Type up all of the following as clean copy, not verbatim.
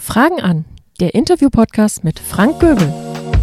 Fragen an, der Interview-Podcast mit Frank Göbel.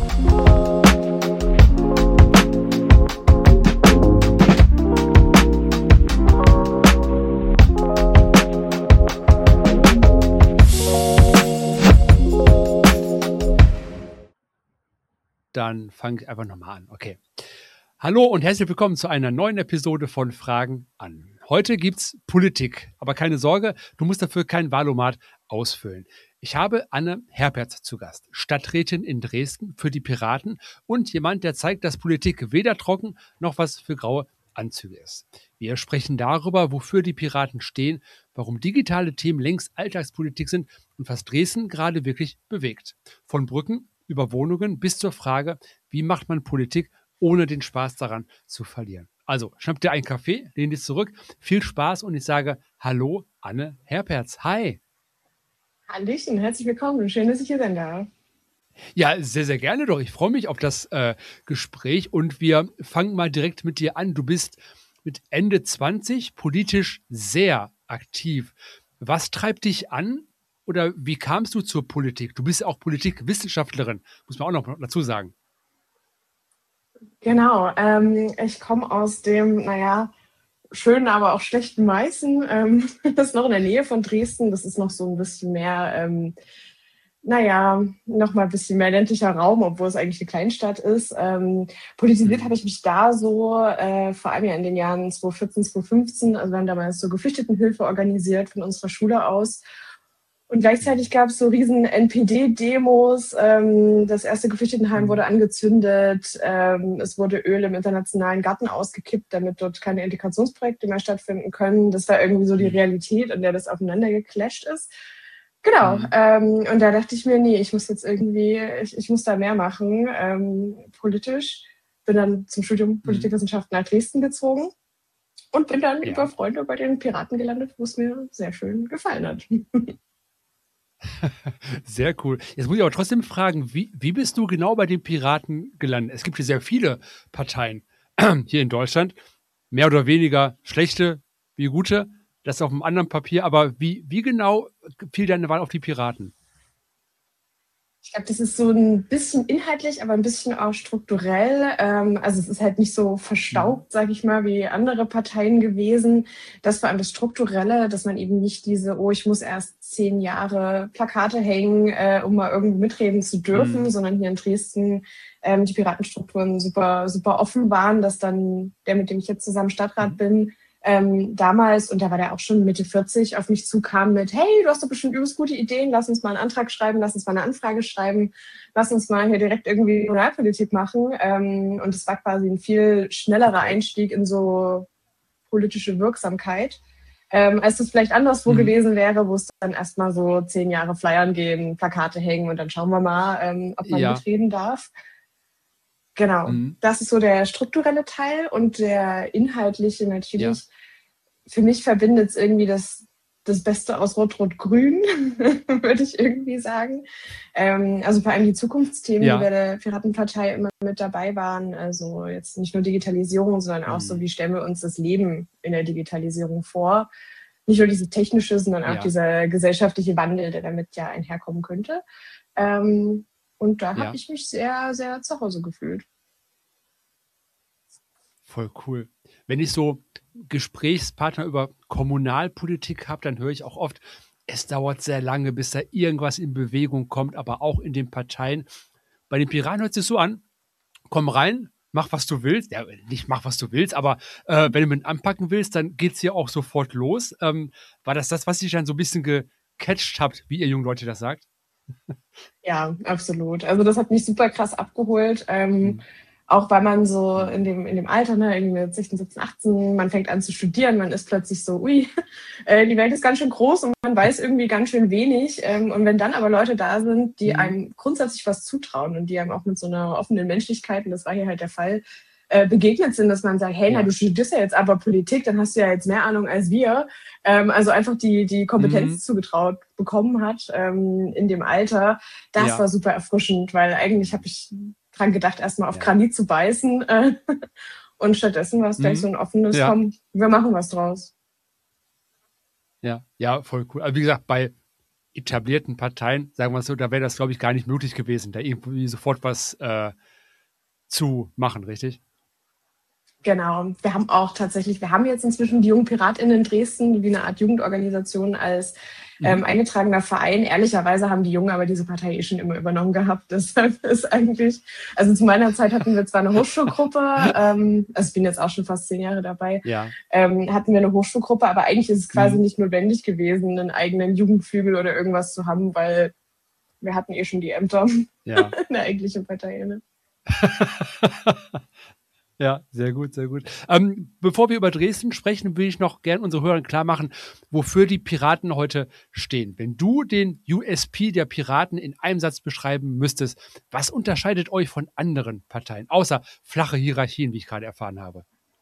Dann fange ich einfach nochmal an. Okay. Hallo und herzlich willkommen zu einer neuen Episode von Fragen an. Heute gibt's Politik, aber keine Sorge, du musst dafür kein Wahlomat ausfüllen. Ich habe Anne Herperz zu Gast, Stadträtin in Dresden für die Piraten und jemand, der zeigt, dass Politik weder trocken noch was für graue Anzüge ist. Wir sprechen darüber, wofür die Piraten stehen, warum digitale Themen längst Alltagspolitik sind und was Dresden gerade wirklich bewegt. Von Brücken über Wohnungen bis zur Frage, wie macht man Politik, ohne den Spaß daran zu verlieren. Also, schnapp dir einen Kaffee, lehn dich zurück, viel Spaß und ich sage Hallo, Anne Herperz. Hi. Hallöchen, herzlich willkommen. Schön, dass ich hier sein darf. Ja, sehr, sehr gerne doch. Ich freue mich auf das Gespräch und wir fangen mal direkt mit dir an. Du bist mit Ende 20 politisch sehr aktiv. Was treibt dich an oder wie kamst du zur Politik? Du bist auch Politikwissenschaftlerin, muss man auch noch dazu sagen. Genau, ich komme aus dem, schönen, aber auch schlechten Meißen. Das ist noch in der Nähe von Dresden. Das ist noch so ein bisschen mehr, noch mal ein bisschen mehr ländlicher Raum, obwohl es eigentlich eine Kleinstadt ist. Politisiert habe ich mich da so, vor allem ja in den Jahren 2014, 2015. Also wir haben damals so Geflüchtetenhilfe organisiert von unserer Schule aus. Und gleichzeitig gab es so riesen NPD-Demos. Das erste Geflüchtetenheim wurde angezündet. Es wurde Öl im internationalen Garten ausgekippt, damit dort keine Integrationsprojekte mehr stattfinden können. Das war irgendwie so die Realität, in der das aufeinander geclasht ist. Genau. Und da dachte ich mir, nee, ich muss jetzt irgendwie, ich muss da mehr machen, politisch. Bin dann zum Studium Politikwissenschaften nach Dresden gezogen und bin dann über Freunde bei den Piraten gelandet, wo es mir sehr schön gefallen hat. Sehr cool. Jetzt muss ich aber trotzdem fragen, wie bist du genau bei den Piraten gelandet? Es gibt hier sehr viele Parteien hier in Deutschland, mehr oder weniger schlechte wie gute, das auf einem anderen Papier, aber wie genau fiel deine Wahl auf die Piraten? Ich glaube, das ist so ein bisschen inhaltlich, aber ein bisschen auch strukturell. Also es ist halt nicht so verstaubt, sage ich mal, wie andere Parteien gewesen. Das vor allem das Strukturelle, dass man eben nicht ich muss erst 10 Jahre Plakate hängen, um mal irgendwo mitreden zu dürfen, sondern hier in Dresden die Piratenstrukturen super, super offen waren, dass dann der, mit dem ich jetzt zusammen Stadtrat bin, damals, und da war der auch schon Mitte 40, auf mich zukam mit, hey, du hast doch bestimmt übelst gute Ideen, lass uns mal einen Antrag schreiben, lass uns mal eine Anfrage schreiben, lass uns mal hier direkt irgendwie Kommunalpolitik machen. Und es war quasi ein viel schnellerer Einstieg in so politische Wirksamkeit, als es vielleicht anderswo gewesen wäre, wo es dann erstmal so 10 Jahre Flyern gehen, Plakate hängen und dann schauen wir mal, ob man mitreden darf. Genau, das ist so der strukturelle Teil und der inhaltliche natürlich. Ja. Für mich verbindet es irgendwie das Beste aus Rot-Rot-Grün, würde ich irgendwie sagen. Also vor allem die Zukunftsthemen, die bei der Piratenpartei immer mit dabei waren. Also jetzt nicht nur Digitalisierung, sondern auch so, wie stellen wir uns das Leben in der Digitalisierung vor. Nicht nur dieses technische, sondern auch dieser gesellschaftliche Wandel, der damit ja einherkommen könnte. Und da habe ich mich sehr, sehr zu Hause gefühlt. Voll cool. Wenn ich so Gesprächspartner über Kommunalpolitik habe, dann höre ich auch oft, es dauert sehr lange, bis da irgendwas in Bewegung kommt, aber auch in den Parteien. Bei den Piraten hört es sich so an, komm rein, mach, was du willst. Ja, nicht mach, was du willst, aber wenn du mit anpacken willst, dann geht es hier auch sofort los. War das, was ich dann so ein bisschen gecatcht habt, wie ihr jungen Leute das sagt? Ja, absolut. Also das hat mich super krass abgeholt. Auch weil man so in dem Alter, irgendwie mit 16, 17, 18, man fängt an zu studieren, man ist plötzlich so, die Welt ist ganz schön groß und man weiß irgendwie ganz schön wenig. Und wenn dann aber Leute da sind, die einem grundsätzlich was zutrauen und die einem auch mit so einer offenen Menschlichkeit, und das war hier halt der Fall, begegnet sind, dass man sagt, hey, du studierst ja jetzt aber Politik, dann hast du ja jetzt mehr Ahnung als wir. Also einfach die Kompetenz zugetraut bekommen hat in dem Alter. Das war super erfrischend, weil eigentlich habe ich dran gedacht, erstmal auf Granit zu beißen. Und stattdessen war es gleich so ein offenes, komm, wir machen was draus. Ja, voll cool. Also wie gesagt, etablierten Parteien, sagen wir es so, da wäre das, glaube ich, gar nicht möglich gewesen, da irgendwie sofort was zu machen, richtig? Genau. Wir haben jetzt inzwischen die Jungen PiratInnen Dresden, wie eine Art Jugendorganisation als eingetragener Verein. Ehrlicherweise haben die Jungen aber diese Partei schon immer übernommen gehabt. Deshalb ist eigentlich, also zu meiner Zeit hatten wir zwar eine Hochschulgruppe, also ich bin jetzt auch schon fast 10 Jahre dabei, hatten wir eine Hochschulgruppe, aber eigentlich ist es quasi nicht notwendig gewesen, einen eigenen Jugendflügel oder irgendwas zu haben, weil wir hatten schon die Ämter in der eigentlichen Partei. Ne? Ja, sehr gut, sehr gut. Bevor wir über Dresden sprechen, will ich noch gerne unsere Hörern klar machen, wofür die Piraten heute stehen. Wenn du den USP der Piraten in einem Satz beschreiben müsstest, was unterscheidet euch von anderen Parteien, außer flache Hierarchien, wie ich gerade erfahren habe?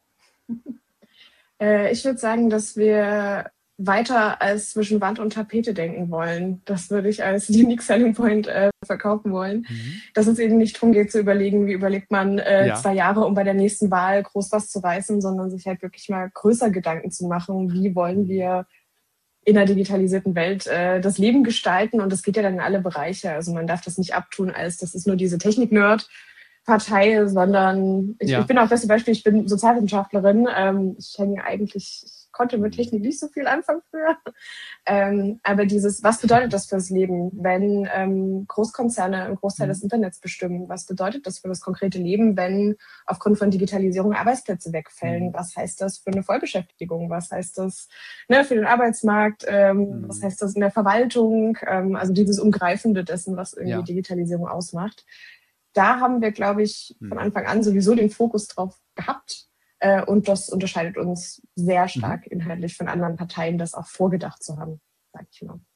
Ich würde sagen, dass wir weiter als zwischen Wand und Tapete denken wollen. Das würde ich als Unique Selling Point verkaufen wollen. Dass es eben nicht darum geht zu überlegen, wie überlegt man 2 Jahre, um bei der nächsten Wahl groß was zu reißen, sondern sich halt wirklich mal größer Gedanken zu machen, wie wollen wir in einer digitalisierten Welt das Leben gestalten. Und das geht ja dann in alle Bereiche. Also man darf das nicht abtun, als das ist nur diese Technik-Nerd-Partei, sondern ich bin auch das beste Beispiel, ich bin Sozialwissenschaftlerin. Ich konnte mit Technik nicht so viel anfangen früher. Aber was bedeutet das fürs Leben, wenn Großkonzerne einen Großteil des Internets bestimmen? Was bedeutet das für das konkrete Leben, wenn aufgrund von Digitalisierung Arbeitsplätze wegfällen? Was heißt das für eine Vollbeschäftigung? Was heißt das für den Arbeitsmarkt? Was heißt das in der Verwaltung? Also dieses Umgreifende dessen, was irgendwie Digitalisierung ausmacht. Da haben wir, glaube ich, von Anfang an sowieso den Fokus drauf gehabt. Und das unterscheidet uns sehr stark inhaltlich von anderen Parteien, das auch vorgedacht zu haben, sage ich mal.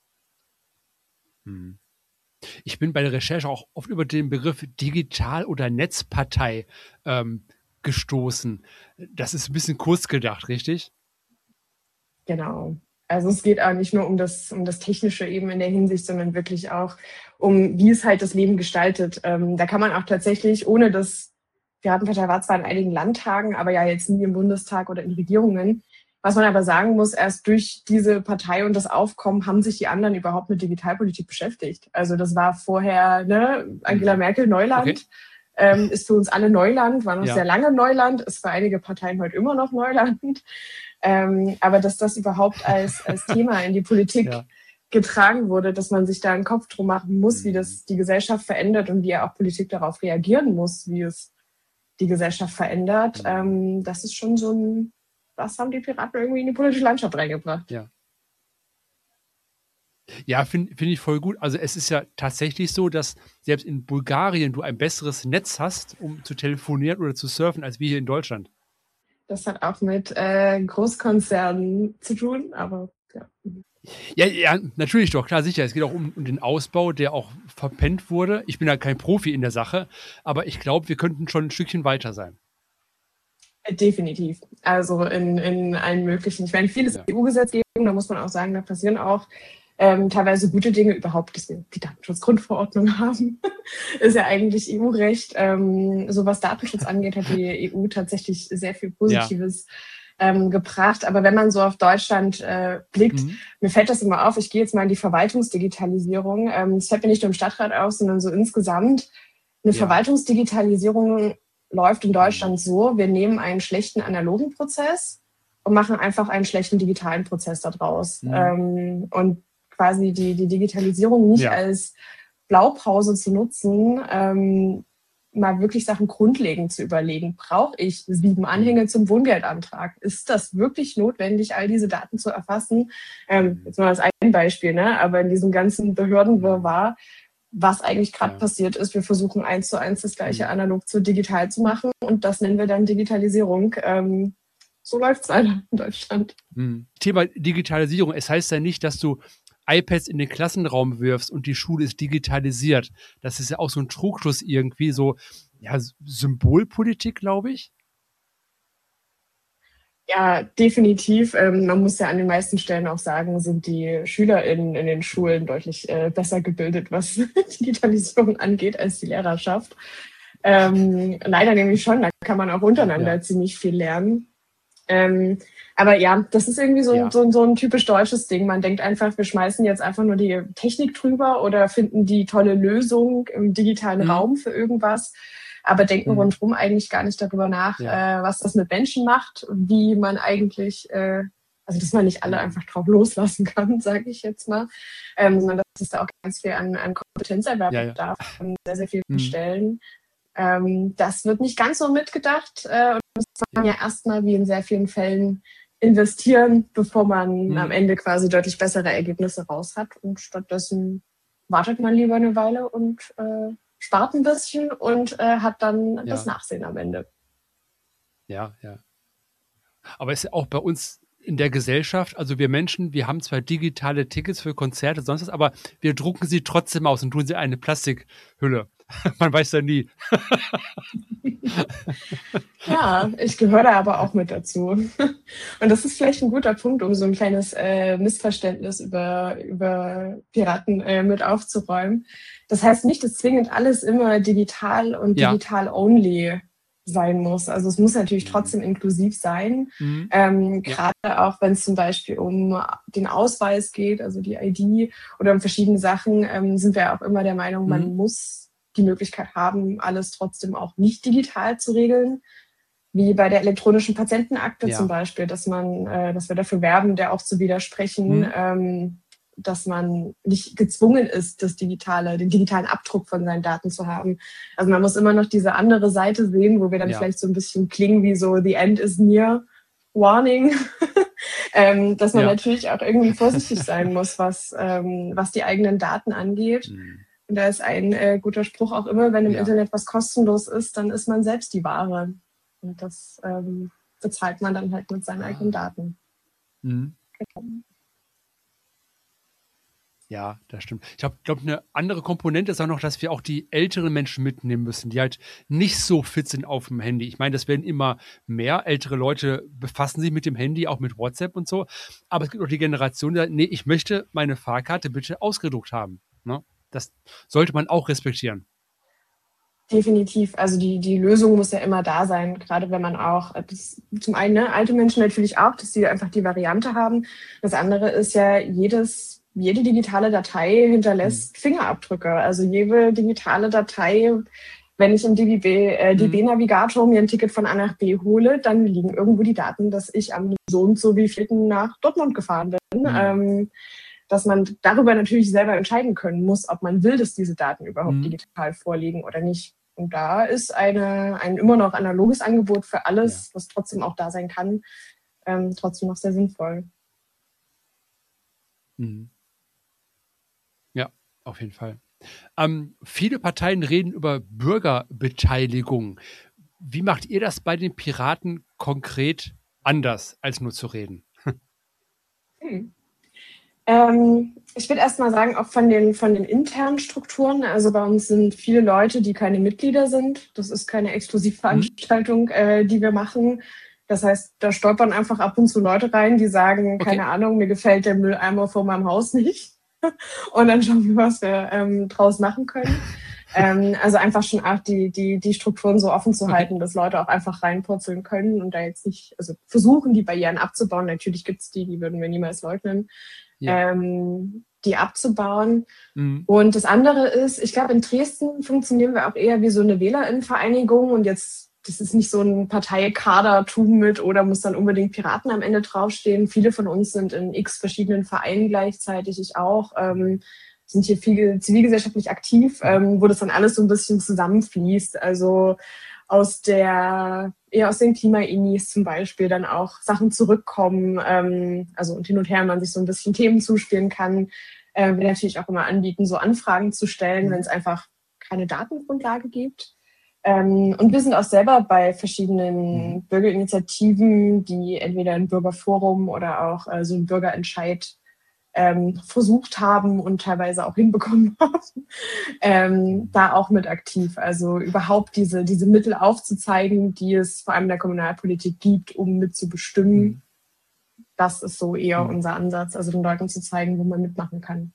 Ich bin bei der Recherche auch oft über den Begriff Digital- oder Netzpartei gestoßen. Das ist ein bisschen kurz gedacht, richtig? Genau. Also es geht auch nicht nur um das Technische eben in der Hinsicht, sondern wirklich auch um, wie es halt das Leben gestaltet. Da kann man auch tatsächlich, ohne das Piratenpartei war zwar in einigen Landtagen, aber ja jetzt nie im Bundestag oder in Regierungen. Was man aber sagen muss, erst durch diese Partei und das Aufkommen haben sich die anderen überhaupt mit Digitalpolitik beschäftigt. Also das war vorher Angela Merkel Neuland, ist für uns alle Neuland, war noch sehr lange Neuland, ist für einige Parteien heute immer noch Neuland. Aber dass das überhaupt als Thema in die Politik getragen wurde, dass man sich da einen Kopf drum machen muss, wie das die Gesellschaft verändert und wie auch Politik darauf reagieren muss, wie es die Gesellschaft verändert. Das ist schon das haben die Piraten irgendwie in die politische Landschaft reingebracht. Ja, finde ich voll gut. Also es ist ja tatsächlich so, dass selbst in Bulgarien du ein besseres Netz hast, um zu telefonieren oder zu surfen, als wir hier in Deutschland. Das hat auch mit Großkonzernen zu tun, aber Ja, natürlich doch, klar, sicher. Es geht auch um den Ausbau, der auch verpennt wurde. Ich bin ja kein Profi in der Sache, aber ich glaube, wir könnten schon ein Stückchen weiter sein. Definitiv. Also in allen möglichen. Ich meine, vieles EU-Gesetzgebung, da muss man auch sagen, da passieren auch teilweise gute Dinge überhaupt, dass wir die Datenschutzgrundverordnung haben. Ist ja eigentlich EU-Recht. So was Datenschutz angeht, hat die EU tatsächlich sehr viel Positives gebracht. Aber wenn man so auf Deutschland blickt, mir fällt das immer auf, ich gehe jetzt mal in die Verwaltungsdigitalisierung. Das fällt mir nicht nur im Stadtrat auf, sondern so insgesamt. Eine Verwaltungsdigitalisierung läuft in Deutschland so, wir nehmen einen schlechten analogen Prozess und machen einfach einen schlechten digitalen Prozess daraus. Und quasi die Digitalisierung nicht als Blaupause zu nutzen, mal wirklich Sachen grundlegend zu überlegen. Brauche ich 7 Anhänge zum Wohngeldantrag? Ist das wirklich notwendig, all diese Daten zu erfassen? Jetzt mal als ein Beispiel, aber in diesem ganzen Behördenwirrwarr, was eigentlich gerade passiert ist, wir versuchen 1:1 das gleiche analog zu digital zu machen und das nennen wir dann Digitalisierung. So läuft es leider in Deutschland. Thema Digitalisierung. Es heißt ja nicht, dass du iPads in den Klassenraum wirfst und die Schule ist digitalisiert. Das ist ja auch so ein Trugschluss irgendwie, so Symbolpolitik, glaube ich. Ja, definitiv. Man muss ja an den meisten Stellen auch sagen, sind die SchülerInnen in den Schulen deutlich besser gebildet, was Digitalisierung angeht, als die Lehrerschaft. Leider nämlich schon, da kann man auch untereinander ziemlich viel lernen. Aber ja, das ist irgendwie Ja. so ein typisch deutsches Ding. Man denkt einfach, wir schmeißen jetzt einfach nur die Technik drüber oder finden die tolle Lösung im digitalen Mhm. Raum für irgendwas, aber denken Mhm. rundherum eigentlich gar nicht darüber nach, Ja. was das mit Menschen macht, wie man eigentlich, also dass man nicht alle Mhm. einfach drauf loslassen kann, sage ich jetzt mal, sondern dass es da auch ganz viel an Kompetenzerwerb Ja. bedarf an sehr, sehr vielen Mhm. Stellen. Das wird nicht ganz so mitgedacht und muss man Ja. ja erstmal wie in sehr vielen Fällen investieren, bevor man am Mhm. Ende quasi deutlich bessere Ergebnisse raus hat. Und stattdessen wartet man lieber eine Weile und spart ein bisschen und hat dann das Ja. Nachsehen am Ende. Ja. Aber es ist auch bei uns in der Gesellschaft, also wir Menschen, wir haben zwar digitale Tickets für Konzerte, sonst was, aber wir drucken sie trotzdem aus und tun sie in eine Plastikhülle. Man weiß ja nie. Ja, ich gehöre da aber auch mit dazu. Und das ist vielleicht ein guter Punkt, um so ein kleines Missverständnis über Piraten mit aufzuräumen. Das heißt nicht, dass zwingend alles immer digital und Ja. digital-only sein muss. Also es muss natürlich Mhm. trotzdem inklusiv sein. Mhm. Ja. Gerade auch, wenn es zum Beispiel um den Ausweis geht, also die ID oder um verschiedene Sachen, sind wir auch immer der Meinung, man Mhm. muss die Möglichkeit haben, alles trotzdem auch nicht digital zu regeln, wie bei der elektronischen Patientenakte zum Ja. Beispiel, dass wir dafür werben, der auch zu widersprechen, Mhm. dass man nicht gezwungen ist, den digitalen Abdruck von seinen Daten zu haben. Also man muss immer noch diese andere Seite sehen, wo wir dann Ja. vielleicht so ein bisschen klingen wie so the end is near, warning, dass man Ja. natürlich auch irgendwie vorsichtig sein muss, was die eigenen Daten angeht. Mhm. Und da ist ein guter Spruch auch immer, wenn im Ja. Internet was kostenlos ist, dann ist man selbst die Ware. Und das bezahlt man dann halt mit seinen eigenen Daten. Mhm. Ja, das stimmt. Ich glaube, eine andere Komponente ist auch noch, dass wir auch die älteren Menschen mitnehmen müssen, die halt nicht so fit sind auf dem Handy. Ich meine, das werden immer mehr. Ältere Leute befassen sich mit dem Handy, auch mit WhatsApp und so. Aber es gibt auch die Generation, die sagt, nee, ich möchte meine Fahrkarte bitte ausgedruckt haben. Ne? Das sollte man auch respektieren. Definitiv. Also die Lösung muss ja immer da sein, gerade wenn man auch, zum einen alte Menschen natürlich auch, dass sie einfach die Variante haben. Das andere ist ja, jede digitale Datei hinterlässt Fingerabdrücke. Also jede digitale Datei, wenn ich im DB-Navigator mir ein Ticket von A nach B hole, dann liegen irgendwo die Daten, dass ich am so und so wievielten nach Dortmund gefahren bin. Dass man darüber natürlich selber entscheiden können muss, ob man will, dass diese Daten überhaupt digital vorliegen oder nicht. Und da ist ein immer noch analoges Angebot für alles, Ja. was trotzdem auch da sein kann, trotzdem noch sehr sinnvoll. Mhm. Ja, auf jeden Fall. Viele Parteien reden über Bürgerbeteiligung. Wie macht ihr das bei den Piraten konkret anders, als nur zu reden? Hm. Ich würde erst mal sagen, auch von den internen Strukturen. Also bei uns sind viele Leute, die keine Mitglieder sind. Das ist keine Exklusivveranstaltung, die wir machen. Das heißt, da stolpern einfach ab und zu Leute rein, die sagen, Okay. keine Ahnung, mir gefällt der Mülleimer vor meinem Haus nicht. Und dann schauen wir, was wir draus machen können. Also einfach schon auch die Strukturen so offen zu halten, dass Leute auch einfach reinpurzeln können und da jetzt nicht, also versuchen, die Barrieren abzubauen. Natürlich gibt's die würden wir niemals leugnen, Ja. die abzubauen. Mhm. Und das andere ist, ich glaube, in Dresden funktionieren wir auch eher wie so eine WählerInnenvereinigung und jetzt, das ist nicht so ein Parteikadertum mit oder muss dann unbedingt Piraten am Ende draufstehen. Viele von uns sind in x verschiedenen Vereinen gleichzeitig, ich auch, sind hier viel zivilgesellschaftlich aktiv, wo das dann alles so ein bisschen zusammenfließt. Also eher aus den Klima-Inis zum Beispiel dann auch Sachen zurückkommen, also und hin und her man sich so ein bisschen Themen zuspielen kann. Wir natürlich auch immer anbieten, so Anfragen zu stellen, wenn es einfach keine Datengrundlage gibt. Und wir sind auch selber bei verschiedenen Bürgerinitiativen, die entweder ein Bürgerforum oder auch so ein Bürgerentscheid versucht haben und teilweise auch hinbekommen haben, da auch mit aktiv. Also überhaupt diese Mittel aufzuzeigen, die es vor allem in der Kommunalpolitik gibt, um mitzubestimmen. Das ist so eher unser Ansatz, also den Leuten zu zeigen, wo man mitmachen kann.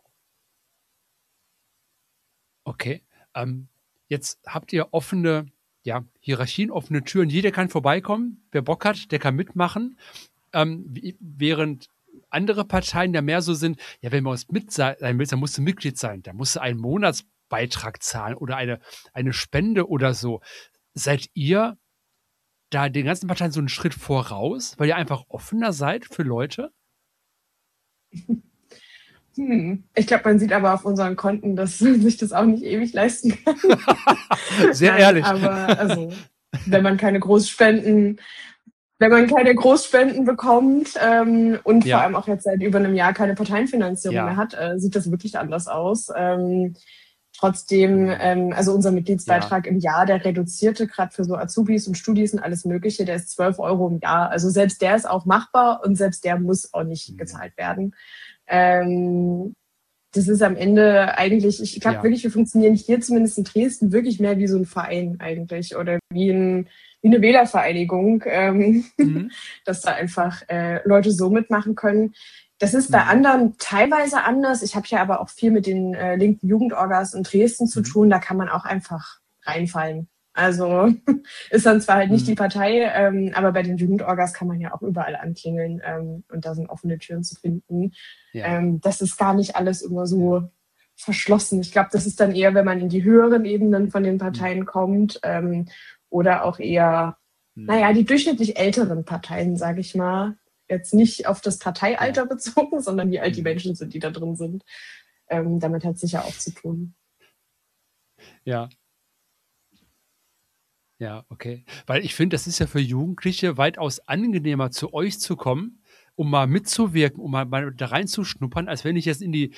Okay. Jetzt habt ihr offene ja, Hierarchien, offene Türen. Jeder kann vorbeikommen. Wer Bock hat, der kann mitmachen. Während andere Parteien ja mehr so sind, ja, wenn man was mit sein willst, dann musst du Mitglied sein. Da musst du einen Monatsbeitrag zahlen oder eine Spende oder so. Seid ihr da den ganzen Parteien so einen Schritt voraus, weil ihr einfach offener seid für Leute? Ich glaube, man sieht aber auf unseren Konten, dass man sich das auch nicht ewig leisten kann. Sehr Nein, ehrlich. aber also, wenn man keine Großspenden bekommt und Ja. vor allem auch jetzt seit über einem Jahr keine Parteienfinanzierung Ja. mehr hat, sieht das wirklich anders aus. Trotzdem, also unser Mitgliedsbeitrag im Jahr, der reduzierte, gerade für so Azubis und Studis und alles Mögliche, der ist 12 € im Jahr. Also selbst der ist auch machbar und selbst der muss auch nicht gezahlt werden. Das ist am Ende eigentlich, ich glaube wirklich, wir funktionieren hier zumindest in Dresden wirklich mehr wie so ein Verein eigentlich oder wie eine Wählervereinigung, dass da einfach Leute so mitmachen können. Das ist bei anderen teilweise anders. Ich habe ja aber auch viel mit den linken Jugendorgas in Dresden zu tun. Da kann man auch einfach reinfallen. Also ist dann zwar halt nicht die Partei, aber bei den Jugendorgas kann man ja auch überall anklingeln und da sind offene Türen zu finden. Ja. Das ist gar nicht alles immer so verschlossen. Ich glaube, das ist dann eher, wenn man in die höheren Ebenen von den Parteien kommt oder auch eher, die durchschnittlich älteren Parteien, sage ich mal. Jetzt nicht auf das Parteialter bezogen, sondern wie alt die Menschen sind, die da drin sind. Damit hat es sicher auch zu tun. Ja. Ja, okay. Weil ich finde, das ist ja für Jugendliche weitaus angenehmer, zu euch zu kommen, um mal mitzuwirken, um mal da reinzuschnuppern, als wenn ich jetzt in die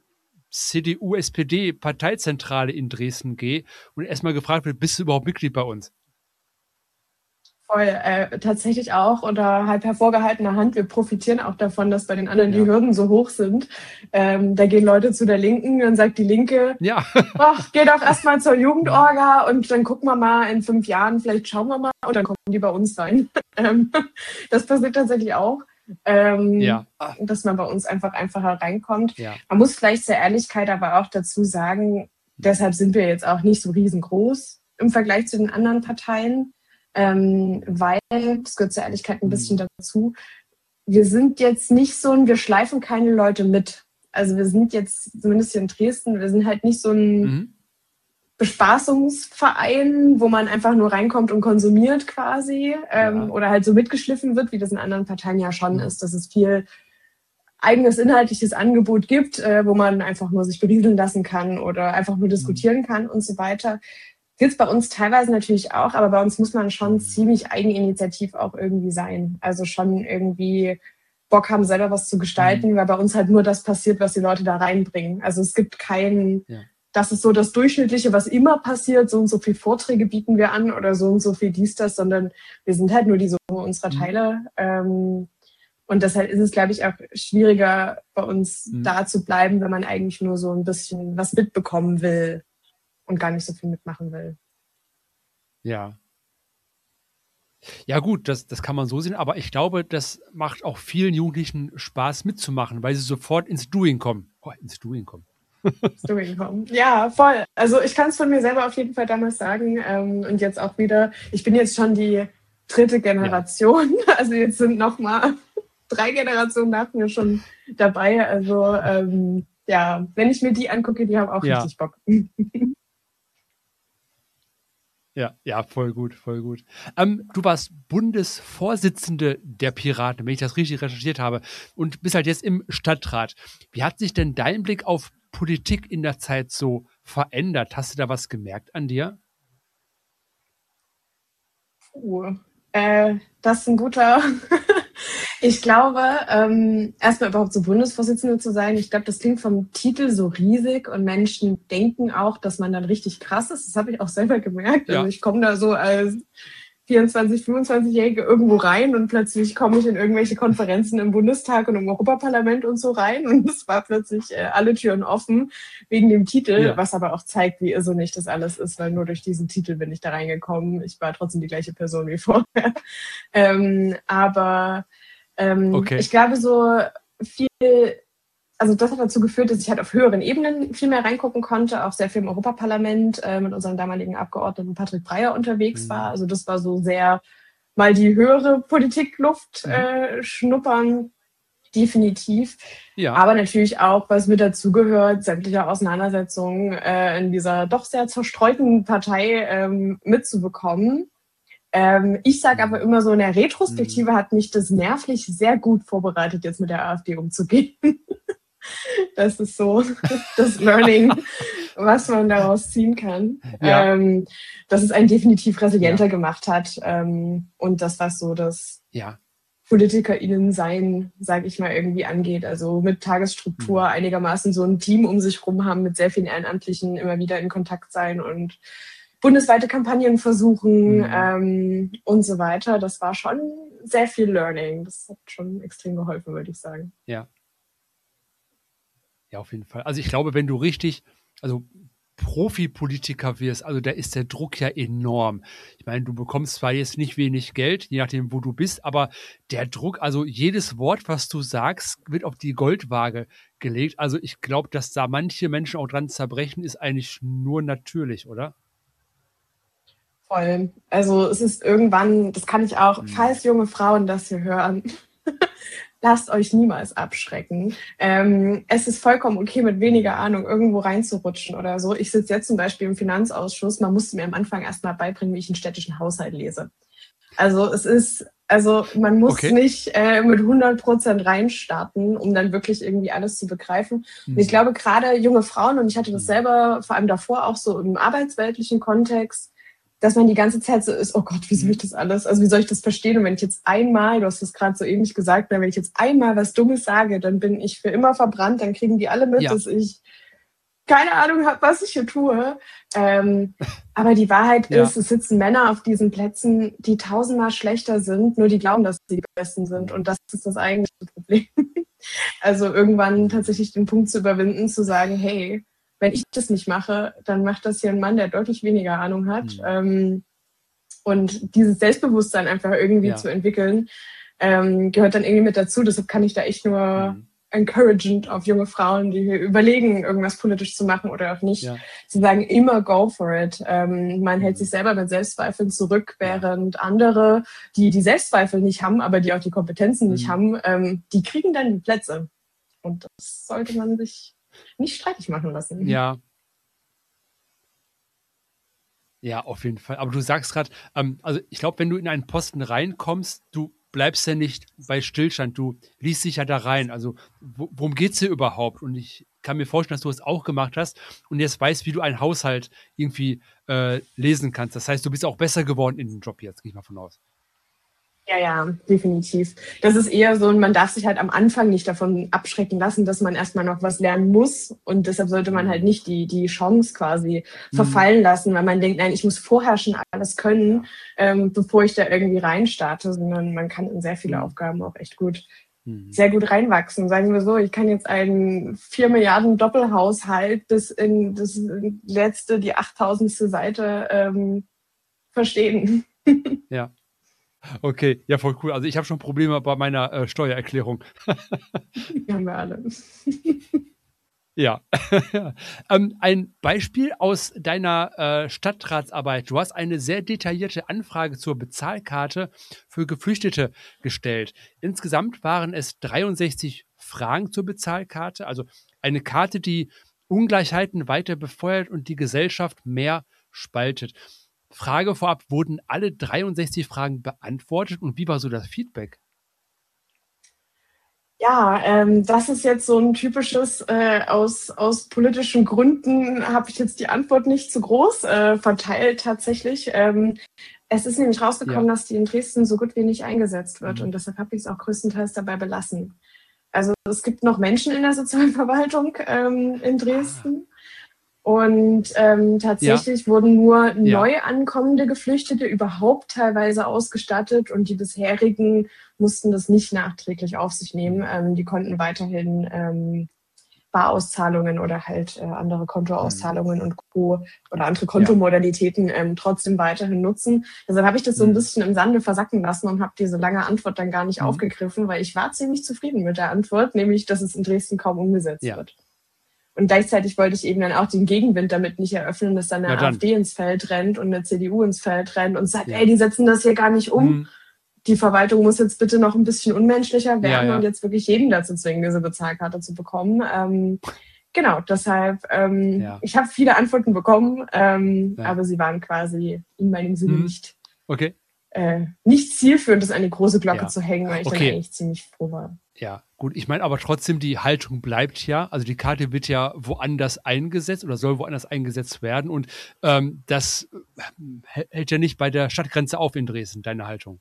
CDU-SPD-Parteizentrale in Dresden gehe und erstmal gefragt wird, bist du überhaupt Mitglied bei uns? Voll, tatsächlich auch unter halb hervorgehaltener Hand. Wir profitieren auch davon, dass bei den anderen die Hürden so hoch sind. Da gehen Leute zu der Linken, dann sagt die Linke, ach, geh doch erstmal zur Jugendorga und dann gucken wir mal in 5 Jahren, vielleicht schauen wir mal und dann kommen die bei uns rein. Das passiert tatsächlich auch. Dass man bei uns einfach einfacher reinkommt. Ja. Man muss vielleicht zur Ehrlichkeit aber auch dazu sagen, deshalb sind wir jetzt auch nicht so riesengroß im Vergleich zu den anderen Parteien. Weil, das gehört zur Ehrlichkeit ein bisschen dazu, wir sind jetzt nicht wir schleifen keine Leute mit. Also wir sind jetzt, zumindest hier in Dresden, wir sind halt nicht so ein Bespaßungsverein, wo man einfach nur reinkommt und konsumiert quasi oder halt so mitgeschliffen wird, wie das in anderen Parteien ja schon ist, dass es viel eigenes inhaltliches Angebot gibt, wo man einfach nur sich berieseln lassen kann oder einfach nur diskutieren kann und so weiter. Gibt es bei uns teilweise natürlich auch, aber bei uns muss man schon ziemlich eigeninitiativ auch irgendwie sein. Also schon irgendwie Bock haben, selber was zu gestalten, weil bei uns halt nur das passiert, was die Leute da reinbringen. Also es gibt das ist so das Durchschnittliche, was immer passiert, so und so viel Vorträge bieten wir an oder so und so viel dies, das, sondern wir sind halt nur die Summe unserer Teile. Und deshalb ist es, glaube ich, auch schwieriger bei uns da zu bleiben, wenn man eigentlich nur so ein bisschen was mitbekommen will und gar nicht so viel mitmachen will. Ja. Ja gut, das kann man so sehen, aber ich glaube, das macht auch vielen Jugendlichen Spaß mitzumachen, weil sie sofort ins Doing kommen. Ins Doing kommen. Ja, voll. Also ich kann es von mir selber auf jeden Fall damals sagen und jetzt auch wieder, ich bin jetzt schon die 3. Generation, also jetzt sind noch mal 3 Generationen nach mir schon dabei, also wenn ich mir die angucke, die haben auch richtig Bock. Ja, voll gut, voll gut. Du warst Bundesvorsitzende der Piraten, wenn ich das richtig recherchiert habe, und bist halt jetzt im Stadtrat. Wie hat sich denn dein Blick auf Politik in der Zeit so verändert? Hast du da was gemerkt an dir? Das ist ein guter... Ich glaube, erstmal überhaupt so Bundesvorsitzende zu sein, ich glaube, das klingt vom Titel so riesig und Menschen denken auch, dass man dann richtig krass ist. Das habe ich auch selber gemerkt. Ja. Also ich komme da so als 24-, 25-Jährige irgendwo rein und plötzlich komme ich in irgendwelche Konferenzen im Bundestag und im Europaparlament und so rein und es war plötzlich alle Türen offen wegen dem Titel, was aber auch zeigt, wie irrsinnig das alles ist, weil nur durch diesen Titel bin ich da reingekommen. Ich war trotzdem die gleiche Person wie vorher. Ich glaube, so viel also das hat dazu geführt, dass ich halt auf höheren Ebenen viel mehr reingucken konnte, auch sehr viel im Europaparlament mit unserem damaligen Abgeordneten Patrick Breyer unterwegs war. Also das war so sehr mal die höhere Politikluft schnuppern, definitiv. Ja. Aber natürlich auch, was mit dazugehört, sämtliche Auseinandersetzungen in dieser doch sehr zerstreuten Partei mitzubekommen. Ich sage aber immer so, in der Retrospektive hat mich das nervlich sehr gut vorbereitet, jetzt mit der AfD umzugehen. Das ist so das Learning, was man daraus ziehen kann. Ja. Dass es einen definitiv resilienter gemacht hat. Und das, was so das PolitikerInnen-Sein, sage ich mal, irgendwie angeht. Also mit Tagesstruktur einigermaßen so ein Team um sich rum haben, mit sehr vielen Ehrenamtlichen immer wieder in Kontakt sein und bundesweite Kampagnen versuchen und so weiter. Das war schon sehr viel Learning. Das hat schon extrem geholfen, würde ich sagen. Ja. Ja, auf jeden Fall. Also ich glaube, wenn du richtig, also Profipolitiker wirst, also da ist der Druck ja enorm. Ich meine, du bekommst zwar jetzt nicht wenig Geld, je nachdem, wo du bist, aber der Druck, also jedes Wort, was du sagst, wird auf die Goldwaage gelegt. Also ich glaube, dass da manche Menschen auch dran zerbrechen, ist eigentlich nur natürlich, oder? Voll. Also es ist irgendwann, das kann ich auch, falls junge Frauen das hier hören, lasst euch niemals abschrecken. Es ist vollkommen okay, mit weniger Ahnung irgendwo reinzurutschen oder so. Ich sitze jetzt zum Beispiel im Finanzausschuss. Man musste mir am Anfang erstmal beibringen, wie ich einen städtischen Haushalt lese. Also man muss nicht mit 100% reinstarten, um dann wirklich irgendwie alles zu begreifen. Und ich glaube, gerade junge Frauen, und ich hatte das selber vor allem davor auch so im arbeitsweltlichen Kontext, dass man die ganze Zeit so ist, oh Gott, wie soll ich das alles, also wie soll ich das verstehen? Und wenn ich jetzt einmal, du hast das gerade so ähnlich gesagt, wenn ich jetzt einmal was Dummes sage, dann bin ich für immer verbrannt, dann kriegen die alle mit, dass ich keine Ahnung habe, was ich hier tue. Aber die Wahrheit ist, es sitzen Männer auf diesen Plätzen, die 1000-mal schlechter sind, nur die glauben, dass sie die Besten sind. Und das ist das eigentliche Problem. Also irgendwann tatsächlich den Punkt zu überwinden, zu sagen, hey, wenn ich das nicht mache, dann macht das hier ein Mann, der deutlich weniger Ahnung hat. Und dieses Selbstbewusstsein einfach irgendwie zu entwickeln, gehört dann irgendwie mit dazu. Deshalb kann ich da echt nur encouragend auf junge Frauen, die hier überlegen, irgendwas politisch zu machen oder auch nicht, zu sagen, immer go for it. Man hält sich selber mit Selbstzweifeln zurück, während andere, die die Selbstzweifel nicht haben, aber die auch die Kompetenzen nicht haben, die kriegen dann die Plätze. Und das sollte man sich nicht streitig machen lassen. Ja. Ja, auf jeden Fall. Aber du sagst gerade, also ich glaube, wenn du in einen Posten reinkommst, du bleibst ja nicht bei Stillstand, du liest dich ja da rein. Also worum geht es hier überhaupt? Und ich kann mir vorstellen, dass du es auch gemacht hast und jetzt weißt, wie du einen Haushalt irgendwie lesen kannst. Das heißt, du bist auch besser geworden in dem Job jetzt, gehe ich mal von aus. Ja, definitiv. Das ist eher so, man darf sich halt am Anfang nicht davon abschrecken lassen, dass man erstmal noch was lernen muss. Und deshalb sollte man halt nicht die Chance quasi verfallen lassen, weil man denkt, nein, ich muss vorher schon alles können, bevor ich da irgendwie reinstarte, sondern man kann in sehr viele Aufgaben auch echt sehr gut reinwachsen. Sagen wir so, ich kann jetzt einen 4 Milliarden Doppelhaushalt bis in das letzte, die 8000. Seite verstehen. Ja. Okay, ja, voll cool. Also ich habe schon Probleme bei meiner Steuererklärung. Die haben wir alle. Ja. Ein Beispiel aus deiner Stadtratsarbeit. Du hast eine sehr detaillierte Anfrage zur Bezahlkarte für Geflüchtete gestellt. Insgesamt waren es 63 Fragen zur Bezahlkarte, also eine Karte, die Ungleichheiten weiter befeuert und die Gesellschaft mehr spaltet. Frage vorab, wurden alle 63 Fragen beantwortet und wie war so das Feedback? Ja, das ist jetzt so ein typisches, aus politischen Gründen habe ich jetzt die Antwort nicht zu groß verteilt tatsächlich. Es ist nämlich rausgekommen, dass die in Dresden so gut wie nicht eingesetzt wird und deshalb habe ich es auch größtenteils dabei belassen. Also es gibt noch Menschen in der Sozialverwaltung in Dresden. Und tatsächlich wurden nur neu ankommende Geflüchtete überhaupt teilweise ausgestattet und die bisherigen mussten das nicht nachträglich auf sich nehmen. Die konnten weiterhin Barauszahlungen oder halt andere Kontoauszahlungen und Co. oder andere Kontomodalitäten trotzdem weiterhin nutzen. Deshalb habe ich das so ein bisschen im Sande versacken lassen und habe diese lange Antwort dann gar nicht aufgegriffen, weil ich war ziemlich zufrieden mit der Antwort, nämlich, dass es in Dresden kaum umgesetzt wird. Und gleichzeitig wollte ich eben dann auch den Gegenwind damit nicht eröffnen, dass dann eine AfD ins Feld rennt und eine CDU ins Feld rennt und sagt, ey, die setzen das hier gar nicht um. Die Verwaltung muss jetzt bitte noch ein bisschen unmenschlicher werden und jetzt wirklich jeden dazu zwingen, diese Bezahlkarte zu bekommen. Genau, deshalb, ich habe viele Antworten bekommen, aber sie waren quasi in meinem Sinne nicht zielführend, das an die große Glocke zu hängen, weil ich dann eigentlich ziemlich froh war. Ja, gut, ich meine aber trotzdem, die Haltung bleibt ja, also die Karte wird ja woanders eingesetzt oder soll woanders eingesetzt werden und das hält ja nicht bei der Stadtgrenze auf in Dresden, deine Haltung.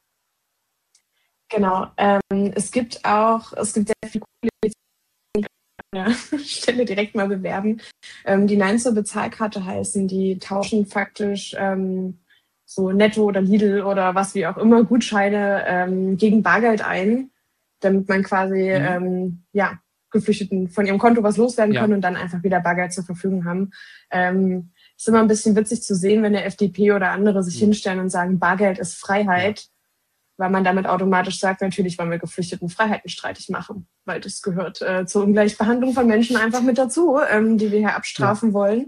Genau, es gibt sehr viele coole an der Stelle direkt mal bewerben, die Nein zur Bezahlkarte heißen, die tauschen faktisch so Netto oder Lidl oder was wie auch immer Gutscheine gegen Bargeld ein, damit man quasi Geflüchteten von ihrem Konto was loswerden können und dann einfach wieder Bargeld zur Verfügung haben. Ist immer ein bisschen witzig zu sehen, wenn der FDP oder andere sich hinstellen und sagen, Bargeld ist Freiheit, weil man damit automatisch sagt, natürlich wollen wir Geflüchteten Freiheiten streitig machen, weil das gehört zur Ungleichbehandlung von Menschen einfach mit dazu, die wir hier abstrafen wollen.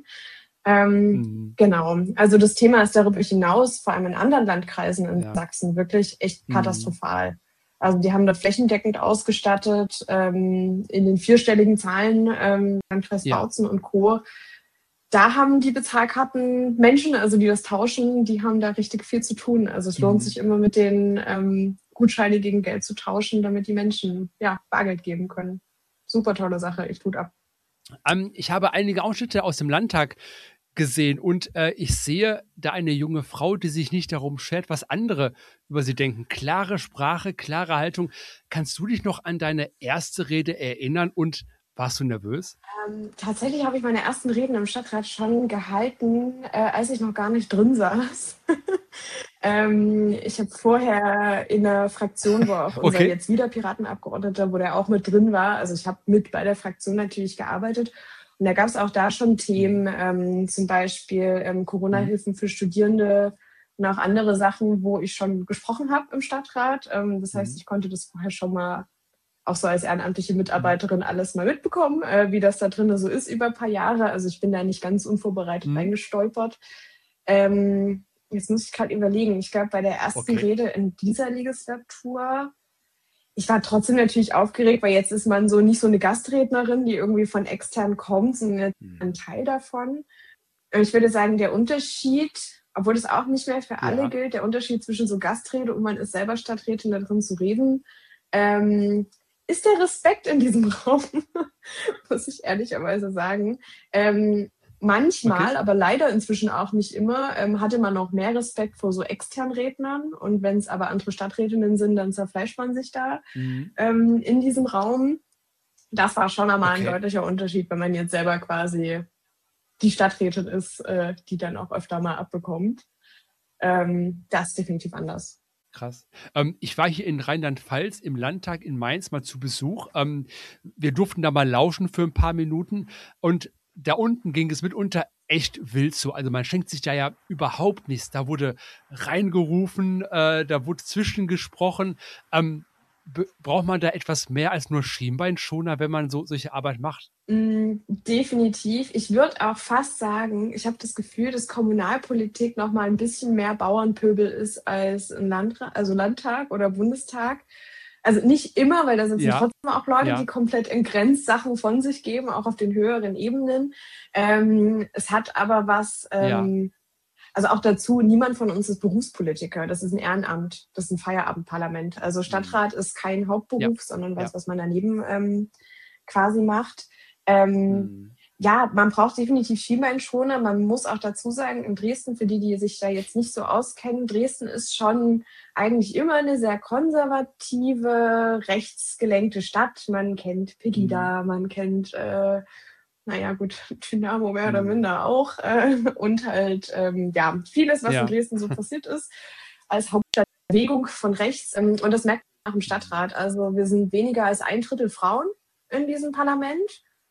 Genau, also das Thema ist darüber hinaus, vor allem in anderen Landkreisen in Sachsen, wirklich echt katastrophal. Also die haben dort flächendeckend ausgestattet, in den 4-stelligen Zahlen, Landkreis Bautzen und Co. Da haben die Bezahlkartenmenschen, also die das tauschen, die haben da richtig viel zu tun. Also es lohnt sich immer mit den Gutscheine gegen Geld zu tauschen, damit die Menschen Bargeld geben können. Super tolle Sache, ich tut ab. Ich habe einige Ausschnitte aus dem Landtag gesehen und ich sehe da eine junge Frau, die sich nicht darum schert, was andere über sie denken. Klare Sprache, klare Haltung. Kannst du dich noch an deine erste Rede erinnern und warst du nervös? Tatsächlich habe ich meine ersten Reden im Stadtrat schon gehalten, als ich noch gar nicht drin saß. Ich habe vorher in einer Fraktion, wo auch unser jetzt wieder Piratenabgeordneter, wo der auch mit drin war, also ich habe mit bei der Fraktion natürlich gearbeitet. Und da gab es auch da schon Themen, zum Beispiel Corona-Hilfen für Studierende und auch andere Sachen, wo ich schon gesprochen habe im Stadtrat. Das heißt, ich konnte das vorher schon mal auch so als ehrenamtliche Mitarbeiterin alles mal mitbekommen, wie das da drin so ist über ein paar Jahre. Also ich bin da nicht ganz unvorbereitet reingestolpert. Jetzt muss ich gerade überlegen, ich glaube bei der ersten Rede in dieser Legislatur, ich war trotzdem natürlich aufgeregt, weil jetzt ist man so nicht so eine Gastrednerin, die irgendwie von extern kommt, sondern ein Teil davon. Und ich würde sagen, der Unterschied, obwohl das auch nicht mehr für alle gilt, der Unterschied zwischen so Gastrede und man ist selber Stadträtin, da drin zu reden, ist der Respekt in diesem Raum, muss ich ehrlicherweise sagen. Manchmal, aber leider inzwischen auch nicht immer, hatte man noch mehr Respekt vor so externen Rednern. Und wenn es aber andere Stadträtinnen sind, dann zerfleischt man sich da in diesem Raum. Das war schon einmal ein deutlicher Unterschied, wenn man jetzt selber quasi die Stadträtin ist, die dann auch öfter mal abbekommt. Das ist definitiv anders. Krass. Ich war hier in Rheinland-Pfalz im Landtag in Mainz mal zu Besuch. Wir durften da mal lauschen für ein paar Minuten und da unten ging es mitunter echt wild zu. Also man schenkt sich da ja überhaupt nichts. Da wurde reingerufen, da wurde zwischengesprochen. Braucht man da etwas mehr als nur Schienbeinschoner, wenn man solche Arbeit macht? Definitiv. Ich würde auch fast sagen, ich habe das Gefühl, dass Kommunalpolitik noch mal ein bisschen mehr Bauernpöbel ist als ein Landtag oder Bundestag. Also nicht immer, weil da sitzen trotzdem auch Leute, die komplett entgrenzt Sachen von sich geben, auch auf den höheren Ebenen. Es hat aber was, also auch dazu, niemand von uns ist Berufspolitiker. Das ist ein Ehrenamt, das ist ein Feierabendparlament. Also Stadtrat ist kein Hauptberuf, sondern was man daneben quasi macht. Ja, man braucht definitiv Schienbeinschoner. Man muss auch dazu sagen, in Dresden, für die sich da jetzt nicht so auskennen, Dresden ist schon eigentlich immer eine sehr konservative, rechtsgelenkte Stadt. Man kennt Pegida, man kennt, Dynamo mehr oder minder auch. Und halt, vieles, was in Dresden so passiert ist, als Hauptstadtbewegung von rechts. Und das merkt man auch im Stadtrat. Also wir sind weniger als 1/3 Frauen in diesem Parlament.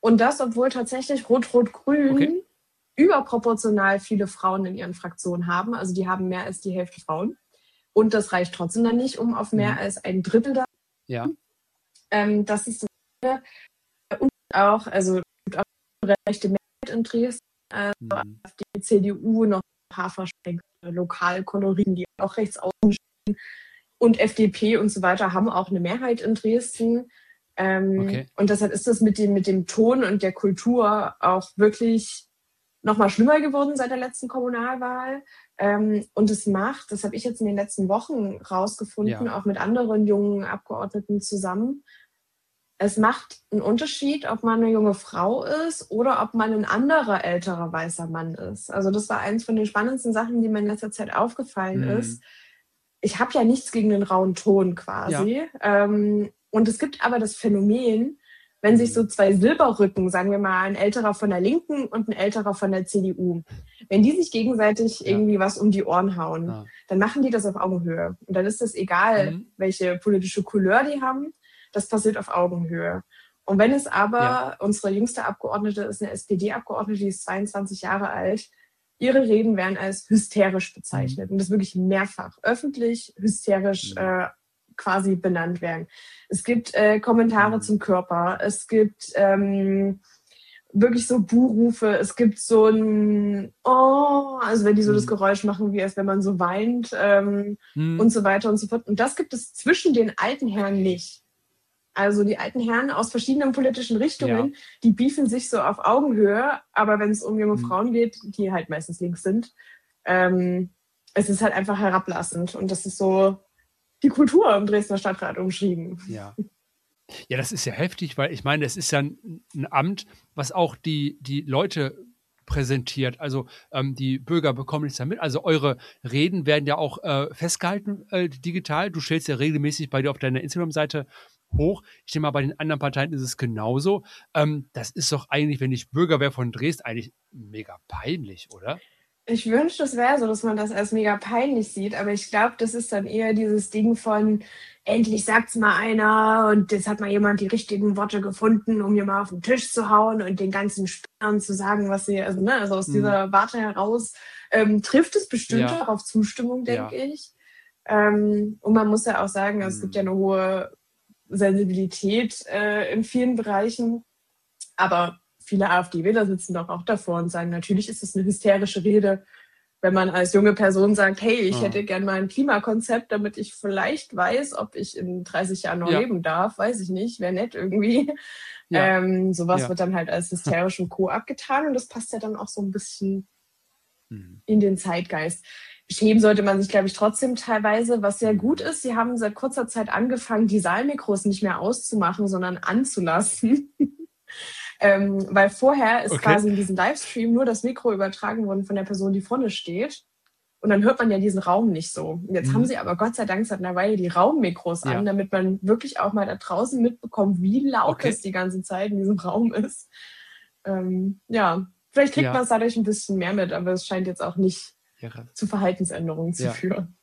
Und das, obwohl tatsächlich Rot-Rot-Grün überproportional viele Frauen in ihren Fraktionen haben. Also die haben mehr als die Hälfte Frauen. Und das reicht trotzdem dann nicht, um auf mehr als ein Drittel da. Ja. Das ist und auch, also auch rechte Mehrheit in Dresden. Die CDU noch ein paar versteckte Lokalkolorien, die auch rechts außen stehen. Und FDP und so weiter haben auch eine Mehrheit in Dresden. Und deshalb ist das mit dem Ton und der Kultur auch wirklich nochmal schlimmer geworden seit der letzten Kommunalwahl. Und es macht, das habe ich jetzt in den letzten Wochen rausgefunden, auch mit anderen jungen Abgeordneten zusammen, es macht einen Unterschied, ob man eine junge Frau ist oder ob man ein anderer älterer weißer Mann ist. Also das war eins von den spannendsten Sachen, die mir in letzter Zeit aufgefallen ist. Ich habe ja nichts gegen den rauen Ton quasi. Ja. Und es gibt aber das Phänomen, wenn sich so zwei Silberrücken, sagen wir mal, ein älterer von der Linken und ein älterer von der CDU, wenn die sich gegenseitig irgendwie was um die Ohren hauen, dann machen die das auf Augenhöhe. Und dann ist das egal, welche politische Couleur die haben. Das passiert auf Augenhöhe. Und wenn es aber, unsere jüngste Abgeordnete ist eine SPD-Abgeordnete, die ist 22 Jahre alt, ihre Reden werden als hysterisch bezeichnet. Und das wirklich mehrfach öffentlich hysterisch quasi benannt werden. Es gibt Kommentare zum Körper. Es gibt wirklich so Buhrufe. Es gibt so ein also wenn die so das Geräusch machen, wie als wenn man so weint und so weiter und so fort. Und das gibt es zwischen den alten Herren nicht. Also die alten Herren aus verschiedenen politischen Richtungen, die beefen sich so auf Augenhöhe, aber wenn es um junge Frauen geht, die halt meistens links sind, es ist halt einfach herablassend. Und das ist so die Kultur im Dresdner Stadtrat umschrieben. Ja. Ja, das ist ja heftig, weil ich meine, es ist ja ein Amt, was auch die Leute präsentiert. Also die Bürger bekommen nichts damit. Also eure Reden werden ja auch festgehalten digital. Du stellst ja regelmäßig bei dir auf deiner Instagram-Seite hoch. Ich denke mal, bei den anderen Parteien ist es genauso. Das ist doch eigentlich, wenn ich Bürger wäre von Dresden, eigentlich mega peinlich, oder? Ich wünschte, es wäre so, dass man das als mega peinlich sieht, aber ich glaube, das ist dann eher dieses Ding von endlich sagt's mal einer und jetzt hat mal jemand die richtigen Worte gefunden, um hier mal auf den Tisch zu hauen und den ganzen Spinnern zu sagen, was sie, also aus dieser Warte heraus trifft es bestimmt auch auf Zustimmung, denke ich. Und man muss ja auch sagen, also es gibt ja eine hohe Sensibilität in vielen Bereichen, aber viele AfD-Wähler sitzen doch auch davor und sagen, natürlich ist es eine hysterische Rede, wenn man als junge Person sagt, hey, ich hätte gern mal ein Klimakonzept, damit ich vielleicht weiß, ob ich in 30 Jahren noch leben darf, weiß ich nicht, wäre nett irgendwie. Sowas wird dann halt als hysterisch und Co. abgetan und das passt ja dann auch so ein bisschen in den Zeitgeist. Schämen sollte man sich, glaube ich, trotzdem teilweise, was sehr gut ist. Sie haben seit kurzer Zeit angefangen, die Saalmikros nicht mehr auszumachen, sondern anzulassen. Weil vorher ist quasi in diesem Livestream nur das Mikro übertragen worden von der Person, die vorne steht. Und dann hört man ja diesen Raum nicht so. Und jetzt haben sie aber Gott sei Dank seit einer Weile die Raummikros an, damit man wirklich auch mal da draußen mitbekommt, wie laut es die ganze Zeit in diesem Raum ist. Vielleicht kriegt man es dadurch ein bisschen mehr mit, aber es scheint jetzt auch nicht zu Verhaltensänderungen zu führen.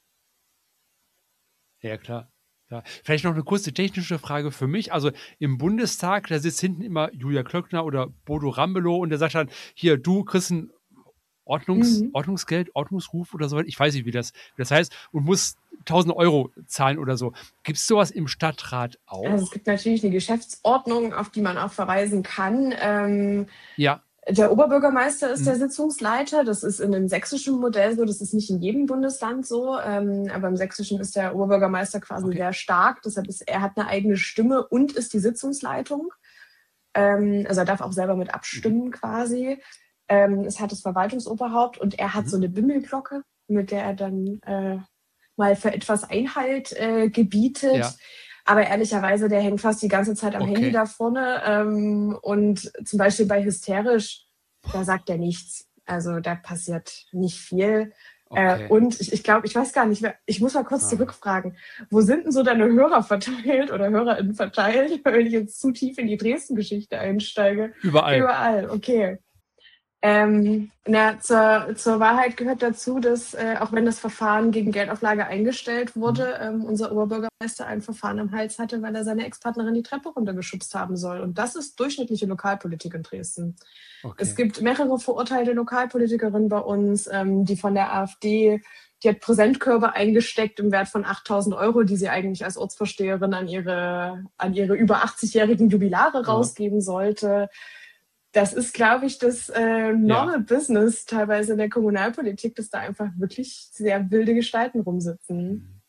Ja, klar. Ja. Vielleicht noch eine kurze technische Frage für mich. Also im Bundestag, da sitzt hinten immer Julia Klöckner oder Bodo Ramelow und der sagt dann, hier, du kriegst ein Ordnungsgeld, Ordnungsruf oder so, ich weiß nicht, wie das heißt, und musst 1.000 Euro zahlen oder so. Gibt es sowas im Stadtrat auch? Also es gibt natürlich eine Geschäftsordnung, auf die man auch verweisen kann. Der Oberbürgermeister ist der Sitzungsleiter. Das ist in dem sächsischen Modell so. Das ist nicht in jedem Bundesland so. Aber im sächsischen ist der Oberbürgermeister quasi sehr stark. Deshalb er hat eine eigene Stimme und ist die Sitzungsleitung. Also er darf auch selber mit abstimmen quasi. Es hat das Verwaltungsoberhaupt und er hat so eine Bimmelglocke, mit der er dann mal für etwas Einhalt gebietet. Ja. Aber ehrlicherweise, der hängt fast die ganze Zeit am Handy da vorne. Und zum Beispiel bei hysterisch, da sagt er nichts. Also da passiert nicht viel. Und ich glaube, ich weiß gar nicht mehr, ich muss mal kurz zurückfragen, wo sind denn so deine Hörer verteilt oder HörerInnen verteilt, wenn ich jetzt zu tief in die Dresden-Geschichte einsteige? Überall. Überall, okay. Zur Wahrheit gehört dazu, dass auch wenn das Verfahren gegen Geldauflage eingestellt wurde, unser Oberbürgermeister ein Verfahren am Hals hatte, weil er seine Ex-Partnerin die Treppe runtergeschubst haben soll. Und das ist durchschnittliche Lokalpolitik in Dresden. Okay. Es gibt mehrere verurteilte Lokalpolitikerinnen bei uns, die von der AfD, die hat Präsentkörbe eingesteckt im Wert von 8.000 €, die sie eigentlich als Ortsvorsteherin an ihre über 80-jährigen Jubilare rausgeben sollte. Das ist, glaube ich, das normal Business teilweise in der Kommunalpolitik, dass da einfach wirklich sehr wilde Gestalten rumsitzen.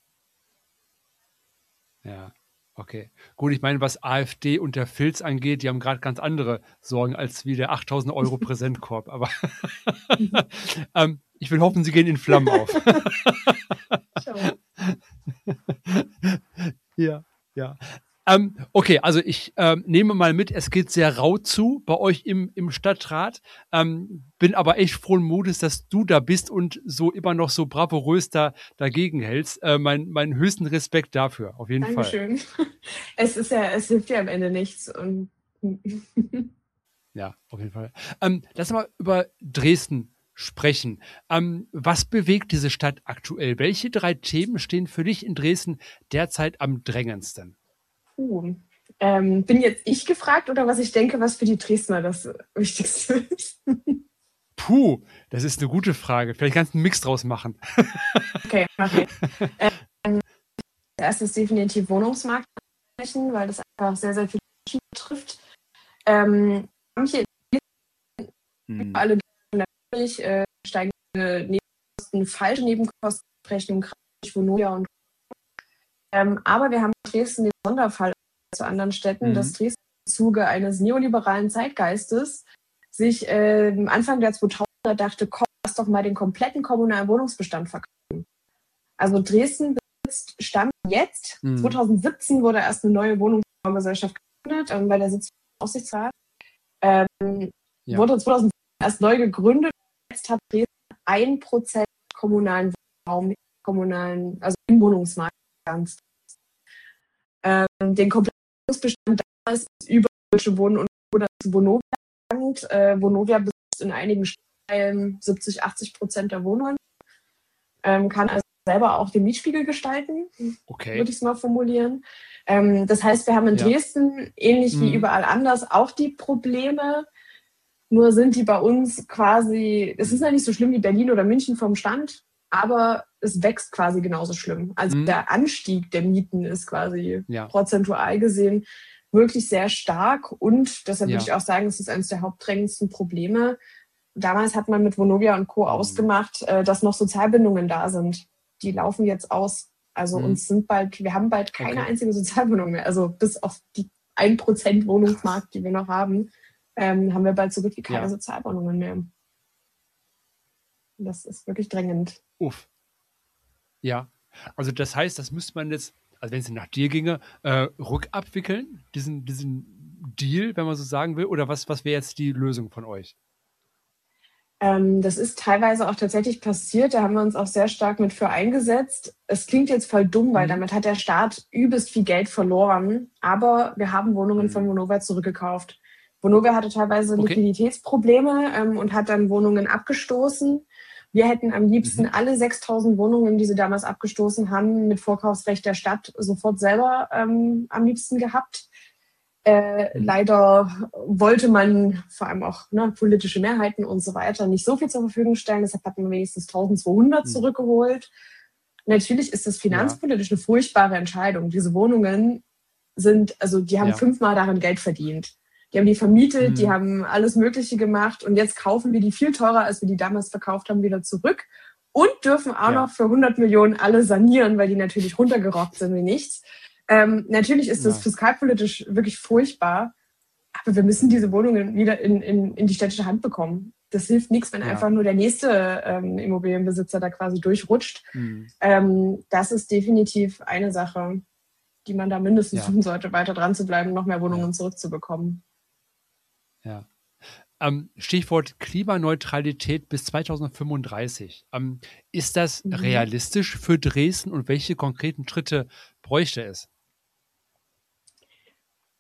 Ja, okay. Gut, ich meine, was AfD und der Filz angeht, die haben gerade ganz andere Sorgen als wie der 8.000 € Präsentkorb. Aber ich will hoffen, sie gehen in Flammen auf. Ja. Okay, also ich nehme mal mit, es geht sehr rau zu bei euch im Stadtrat. Bin aber echt frohen Mutes, dass du da bist und so immer noch so bravourös dagegen hältst. Mein höchsten Respekt dafür, auf jeden Fall. Dankeschön. Es hilft ja am Ende nichts. Und ja, auf jeden Fall. Lass mal über Dresden sprechen. Was bewegt diese Stadt aktuell? Welche 3 Themen stehen für dich in Dresden derzeit am drängendsten? Bin jetzt ich gefragt oder was ich denke, was für die Dresdner das Wichtigste ist? Puh, das ist eine gute Frage. Vielleicht kannst du einen Mix draus machen. Okay, mach ich. Erstes definitiv Wohnungsmarkt sprechen, weil das einfach sehr, sehr viele Menschen betrifft. Haben hier alle natürlich steigende Nebenkosten, falsche Nebenkostenrechnung, durch Vonovia und aber wir haben in Dresden den Sonderfall zu anderen Städten, dass Dresden im Zuge eines neoliberalen Zeitgeistes sich Anfang der 2000er dachte, komm, lass doch mal den kompletten kommunalen Wohnungsbestand verkaufen. Also Dresden besitzt, Stand jetzt, 2017 wurde erst eine neue Wohnungsbaugesellschaft gegründet, bei der sitzt der Aufsichtsrat. Wurde 2017 erst neu gegründet. Jetzt hat Dresden 1% kommunalen Raum, also im Wohnungsmarkt. Den kompletten Wohnungsbestand damals über Deutsche Wohnen und oder zu Vonovia. Vonovia besitzt in einigen Stellen 70-80% der Wohnungen. Kann also selber auch den Mietspiegel gestalten, würde ich es mal formulieren. Das heißt, wir haben in Dresden, ähnlich wie überall anders, auch die Probleme, nur sind die bei uns quasi, es ist ja nicht so schlimm wie Berlin oder München vom Stand, aber es wächst quasi genauso schlimm. Also der Anstieg der Mieten ist quasi prozentual gesehen wirklich sehr stark und deshalb würde ich auch sagen, es ist eines der hauptdrängendsten Probleme. Damals hat man mit Vonovia und Co. ausgemacht, dass noch Sozialbindungen da sind. Die laufen jetzt aus. Also wir haben bald keine einzige Sozialbindung mehr. Also bis auf die 1% Wohnungsmarkt, die wir noch haben, haben wir bald so gut wie keine Sozialwohnungen mehr. Das ist wirklich drängend. Uff. Ja, also das heißt, das müsste man jetzt, also wenn es nach dir ginge, rückabwickeln, diesen Deal, wenn man so sagen will, oder was wäre jetzt die Lösung von euch? Das ist teilweise auch tatsächlich passiert, da haben wir uns auch sehr stark mit für eingesetzt. Es klingt jetzt voll dumm, weil damit hat der Staat übelst viel Geld verloren, aber wir haben Wohnungen von Vonovia zurückgekauft. Vonovia hatte teilweise Liquiditätsprobleme und hat dann Wohnungen abgestoßen. Wir hätten am liebsten alle 6.000 Wohnungen, die sie damals abgestoßen haben, mit Vorkaufsrecht der Stadt sofort selber am liebsten gehabt. Leider wollte man vor allem auch politische Mehrheiten und so weiter nicht so viel zur Verfügung stellen. Deshalb hat man wenigstens 1.200 zurückgeholt. Natürlich ist das finanzpolitisch eine furchtbare Entscheidung. Diese Wohnungen die haben 5-mal daran Geld verdient. Die haben die vermietet, die haben alles Mögliche gemacht und jetzt kaufen wir die viel teurer, als wir die damals verkauft haben, wieder zurück und dürfen auch noch für 100 Millionen alle sanieren, weil die natürlich runtergerockt sind wie nichts. Natürlich ist das fiskalpolitisch wirklich furchtbar, aber wir müssen diese Wohnungen wieder in die städtische Hand bekommen. Das hilft nichts, wenn einfach nur der nächste Immobilienbesitzer da quasi durchrutscht. Das ist definitiv eine Sache, die man da mindestens tun sollte, weiter dran zu bleiben, noch mehr Wohnungen zurückzubekommen. Ja. Stichwort Klimaneutralität bis 2035. Ist das realistisch für Dresden und welche konkreten Schritte bräuchte es?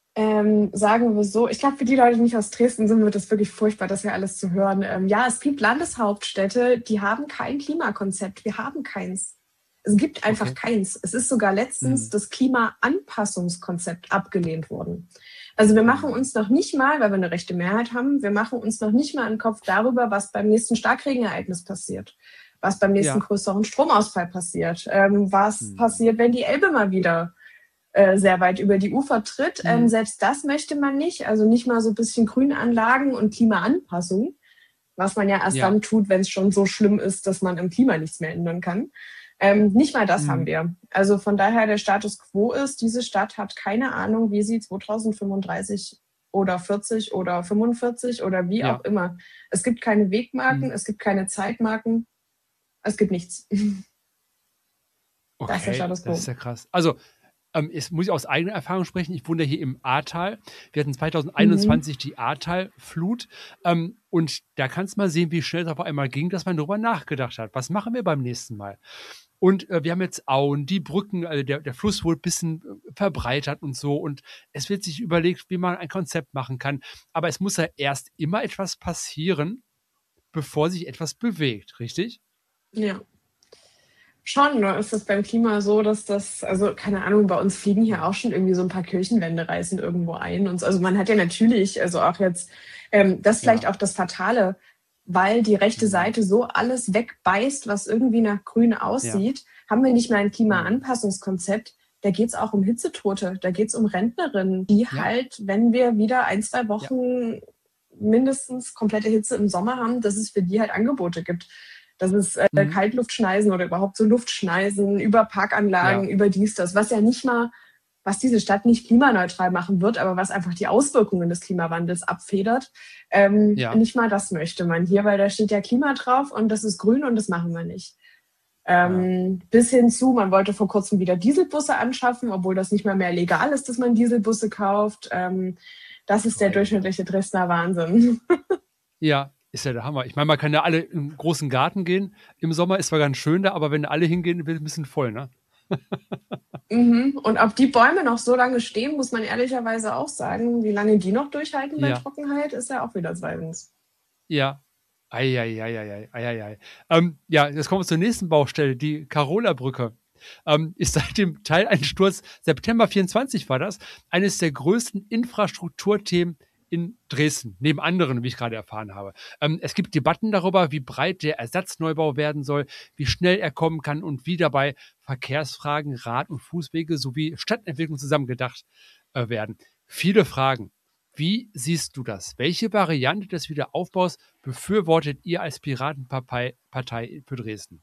Sagen wir so, ich glaube, für die Leute nicht aus Dresden sind, wird das wirklich furchtbar, das hier alles zu hören. Ja, es gibt Landeshauptstädte, die haben kein Klimakonzept. Wir haben keins. Es gibt einfach keins. Es ist sogar letztens das Klimaanpassungskonzept abgelehnt worden. Also wir machen uns noch nicht mal, weil wir eine rechte Mehrheit haben, wir machen uns noch nicht mal einen Kopf darüber, was beim nächsten Starkregenereignis passiert, was beim nächsten größeren Stromausfall passiert, was passiert, wenn die Elbe mal wieder sehr weit über die Ufer tritt. Selbst das möchte man nicht, also nicht mal so ein bisschen Grünanlagen und Klimaanpassung, was man ja erst dann tut, wenn es schon so schlimm ist, dass man im Klima nichts mehr ändern kann. Nicht mal das haben wir. Also von daher der Status quo ist, diese Stadt hat keine Ahnung, wie sie 2035 oder 40 oder 45 oder wie auch immer. Es gibt keine Wegmarken, es gibt keine Zeitmarken, es gibt nichts. Okay, das ist der Status quo. Das ist ja krass. Also jetzt muss ich aus eigener Erfahrung sprechen. Ich wohne hier im Ahrtal. Wir hatten 2021 die Ahrtal-Flut. Und da kannst du mal sehen, wie schnell es auf einmal ging, dass man darüber nachgedacht hat. Was machen wir beim nächsten Mal? Und wir haben jetzt Auen, die Brücken, also der Fluss wurde ein bisschen verbreitert und so. Und es wird sich überlegt, wie man ein Konzept machen kann. Aber es muss ja erst immer etwas passieren, bevor sich etwas bewegt, richtig? Ja. Schon, nur ist das beim Klima so, dass das, also keine Ahnung, bei uns fliegen hier auch schon irgendwie so ein paar Kirchenwände reißen irgendwo ein. Und so. Also man hat ja natürlich, also auch jetzt, das ist vielleicht auch das Fatale, weil die rechte Seite so alles wegbeißt, was irgendwie nach grün aussieht, haben wir nicht mehr ein Klimaanpassungskonzept. Da geht es auch um Hitzetote, da geht es um Rentnerinnen, die halt, wenn wir wieder 1-2 Wochen mindestens komplette Hitze im Sommer haben, dass es für die halt Angebote gibt. Das ist Kaltluftschneisen oder überhaupt so Luftschneisen über Parkanlagen, über dies, das, was ja nicht mal, was diese Stadt nicht klimaneutral machen wird, aber was einfach die Auswirkungen des Klimawandels abfedert. Nicht mal das möchte man hier, weil da steht ja Klima drauf und das ist grün und das machen wir nicht. Bis hin zu, man wollte vor kurzem wieder Dieselbusse anschaffen, obwohl das nicht mehr legal ist, dass man Dieselbusse kauft. Das ist der durchschnittliche Dresdner Wahnsinn. Ja. Ist ja der Hammer. Ich meine, man kann ja alle im großen Garten gehen. Im Sommer ist zwar ganz schön da, aber wenn alle hingehen, wird es ein bisschen voll, ne? Und ob die Bäume noch so lange stehen, muss man ehrlicherweise auch sagen. Wie lange die noch durchhalten bei Trockenheit, ist ja auch wieder zweitens. Ja. Eieieiei. Ja, jetzt kommen wir zur nächsten Baustelle, die Karola-Brücke. Ist seit dem Teileinsturz, September 24 war das, eines der größten Infrastrukturthemen in Dresden, neben anderen, wie ich gerade erfahren habe. Es gibt Debatten darüber, wie breit der Ersatzneubau werden soll, wie schnell er kommen kann und wie dabei Verkehrsfragen, Rad- und Fußwege sowie Stadtentwicklung zusammengedacht werden. Viele Fragen. Wie siehst du das? Welche Variante des Wiederaufbaus befürwortet ihr als Piratenpartei für Dresden?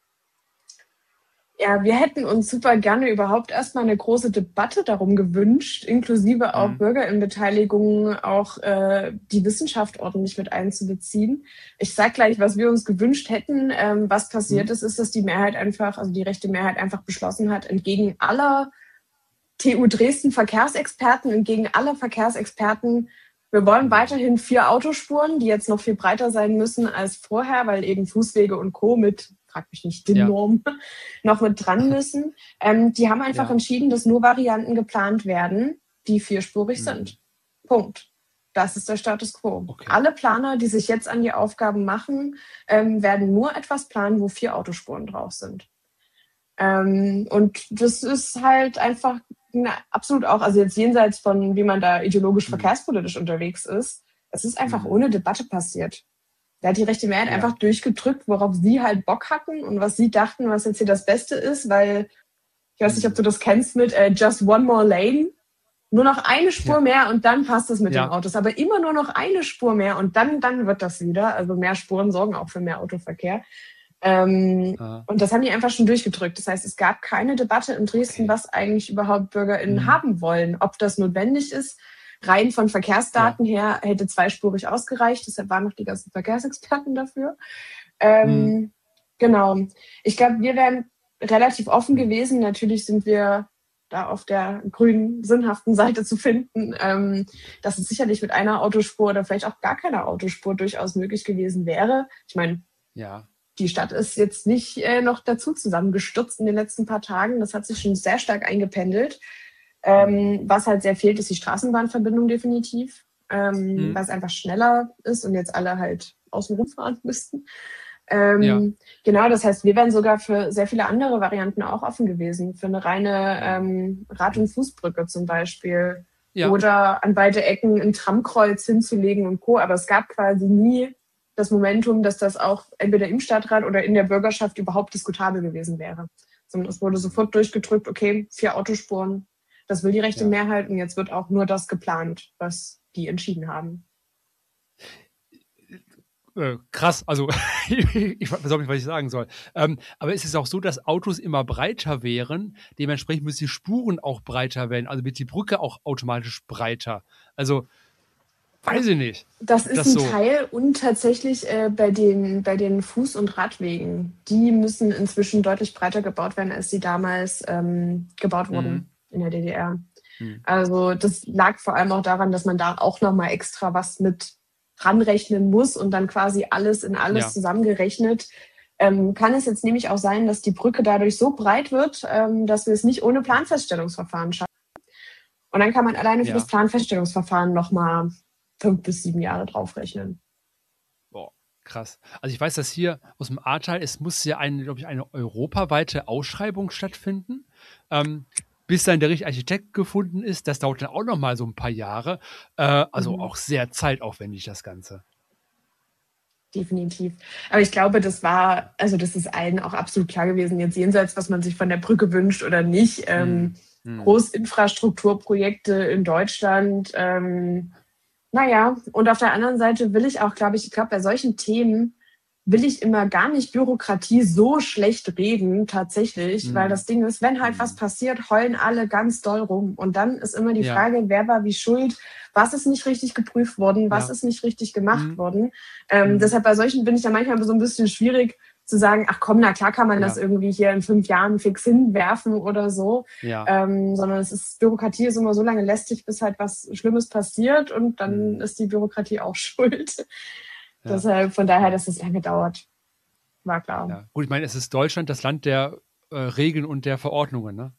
Ja, wir hätten uns super gerne überhaupt erstmal eine große Debatte darum gewünscht, inklusive auch Bürgerinnenbeteiligung, auch die Wissenschaft ordentlich mit einzubeziehen. Ich sag gleich, was wir uns gewünscht hätten. Was passiert ist, dass die Mehrheit einfach, also die rechte Mehrheit einfach beschlossen hat, entgegen aller TU Dresden Verkehrsexperten, entgegen aller Verkehrsexperten, wir wollen weiterhin 4 Autospuren, die jetzt noch viel breiter sein müssen als vorher, weil eben Fußwege und Co. mit, frag mich nicht, den Norm noch mit dran müssen. Die haben einfach entschieden, dass nur Varianten geplant werden, die 4-spurig sind. Punkt. Das ist der Status quo. Okay. Alle Planer, die sich jetzt an die Aufgaben machen, werden nur etwas planen, wo 4 Autospuren drauf sind. Und das ist halt einfach absolut auch, also jetzt jenseits von, wie man da ideologisch verkehrspolitisch unterwegs ist, es ist einfach ohne Debatte passiert. Da hat die rechte Mehrheit einfach durchgedrückt, worauf sie halt Bock hatten und was sie dachten, was jetzt hier das Beste ist, weil, ich weiß nicht, ob du das kennst mit Just One More Lane. Nur noch eine Spur mehr und dann passt es mit den Autos. Aber immer nur noch eine Spur mehr und dann wird das wieder. Also mehr Spuren sorgen auch für mehr Autoverkehr. Und das haben die einfach schon durchgedrückt. Das heißt, es gab keine Debatte in Dresden, was eigentlich überhaupt BürgerInnen haben wollen. Ob das notwendig ist, rein von Verkehrsdaten her hätte 2-spurig ausgereicht. Deshalb waren noch die ganzen Verkehrsexperten dafür. Genau. Ich glaube, wir wären relativ offen gewesen. Natürlich sind wir da auf der grünen, sinnhaften Seite zu finden, dass es sicherlich mit einer Autospur oder vielleicht auch gar keiner Autospur durchaus möglich gewesen wäre. Ich meine, die Stadt ist jetzt nicht noch dazu zusammengestürzt in den letzten paar Tagen. Das hat sich schon sehr stark eingependelt. Was halt sehr fehlt, ist die Straßenbahnverbindung definitiv, weil es einfach schneller ist und jetzt alle halt außen rumfahren müssten. Genau, das heißt, wir wären sogar für sehr viele andere Varianten auch offen gewesen. Für eine reine Rad- und Fußbrücke zum Beispiel. Ja. Oder an beide Ecken ein Tramkreuz hinzulegen und Co. Aber es gab quasi nie das Momentum, dass das auch entweder im Stadtrat oder in der Bürgerschaft überhaupt diskutabel gewesen wäre. Sondern es wurde sofort durchgedrückt, okay, 4 Autospuren, das will die rechte Mehrheit und jetzt wird auch nur das geplant, was die entschieden haben. Krass, also ich weiß auch nicht, was ich sagen soll. Aber es ist auch so, dass Autos immer breiter wären. Dementsprechend müssen die Spuren auch breiter werden. Also wird die Brücke auch automatisch breiter. Also weiß ich nicht. Das ist ein Teil und tatsächlich bei den Fuß- und Radwegen, die müssen inzwischen deutlich breiter gebaut werden, als sie damals gebaut wurden in der DDR. Also das lag vor allem auch daran, dass man da auch nochmal extra was mit ranrechnen muss und dann quasi alles in alles zusammengerechnet. Kann es jetzt nämlich auch sein, dass die Brücke dadurch so breit wird, dass wir es nicht ohne Planfeststellungsverfahren schaffen. Und dann kann man alleine für das Planfeststellungsverfahren nochmal 5 bis 7 Jahre draufrechnen. Boah, krass. Also ich weiß, dass hier aus dem Ahrtal, es muss ja glaube ich, eine europaweite Ausschreibung stattfinden. Bis dann der richtige Architekt gefunden ist, das dauert dann auch noch mal so ein paar Jahre. Also auch sehr zeitaufwendig, das Ganze. Definitiv. Aber ich glaube, das ist allen auch absolut klar gewesen, jetzt jenseits, was man sich von der Brücke wünscht oder nicht. Großinfrastrukturprojekte in Deutschland, naja, und auf der anderen Seite will ich auch, glaube ich, bei solchen Themen will ich immer gar nicht Bürokratie so schlecht reden, tatsächlich, weil das Ding ist, wenn halt was passiert, heulen alle ganz doll rum. Und dann ist immer die Frage, wer war wie schuld, was ist nicht richtig geprüft worden, was ist nicht richtig gemacht worden. Deshalb bei solchen bin ich ja manchmal so ein bisschen schwierig zu sagen, ach komm, na klar kann man das irgendwie hier in 5 Jahren fix hinwerfen oder so. Sondern Bürokratie ist immer so lange lästig, bis halt was Schlimmes passiert und dann ist die Bürokratie auch schuld. Deshalb, von daher, dass es lange dauert, war klar. Ja. Gut, ich meine, es ist Deutschland, das Land der Regeln und der Verordnungen, ne?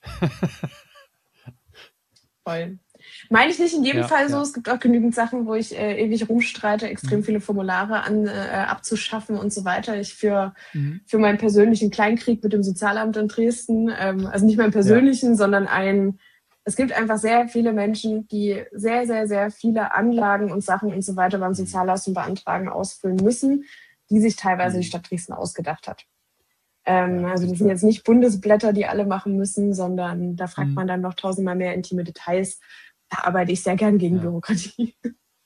Voll. Meine ich nicht in jedem Fall so. Es gibt auch genügend Sachen, wo ich ewig rumstreite, extrem viele Formulare abzuschaffen und so weiter. Ich für meinen persönlichen Kleinkrieg mit dem Sozialamt in Dresden, also nicht meinen persönlichen, sondern es gibt einfach sehr viele Menschen, die sehr, sehr, sehr viele Anlagen und Sachen und so weiter beim Sozialleistung beantragen, ausfüllen müssen, die sich teilweise die Stadt Dresden ausgedacht hat. Also das sind jetzt nicht Bundesblätter, die alle machen müssen, sondern da fragt man dann noch 1000-mal mehr intime Details. Da arbeite ich sehr gern gegen Bürokratie.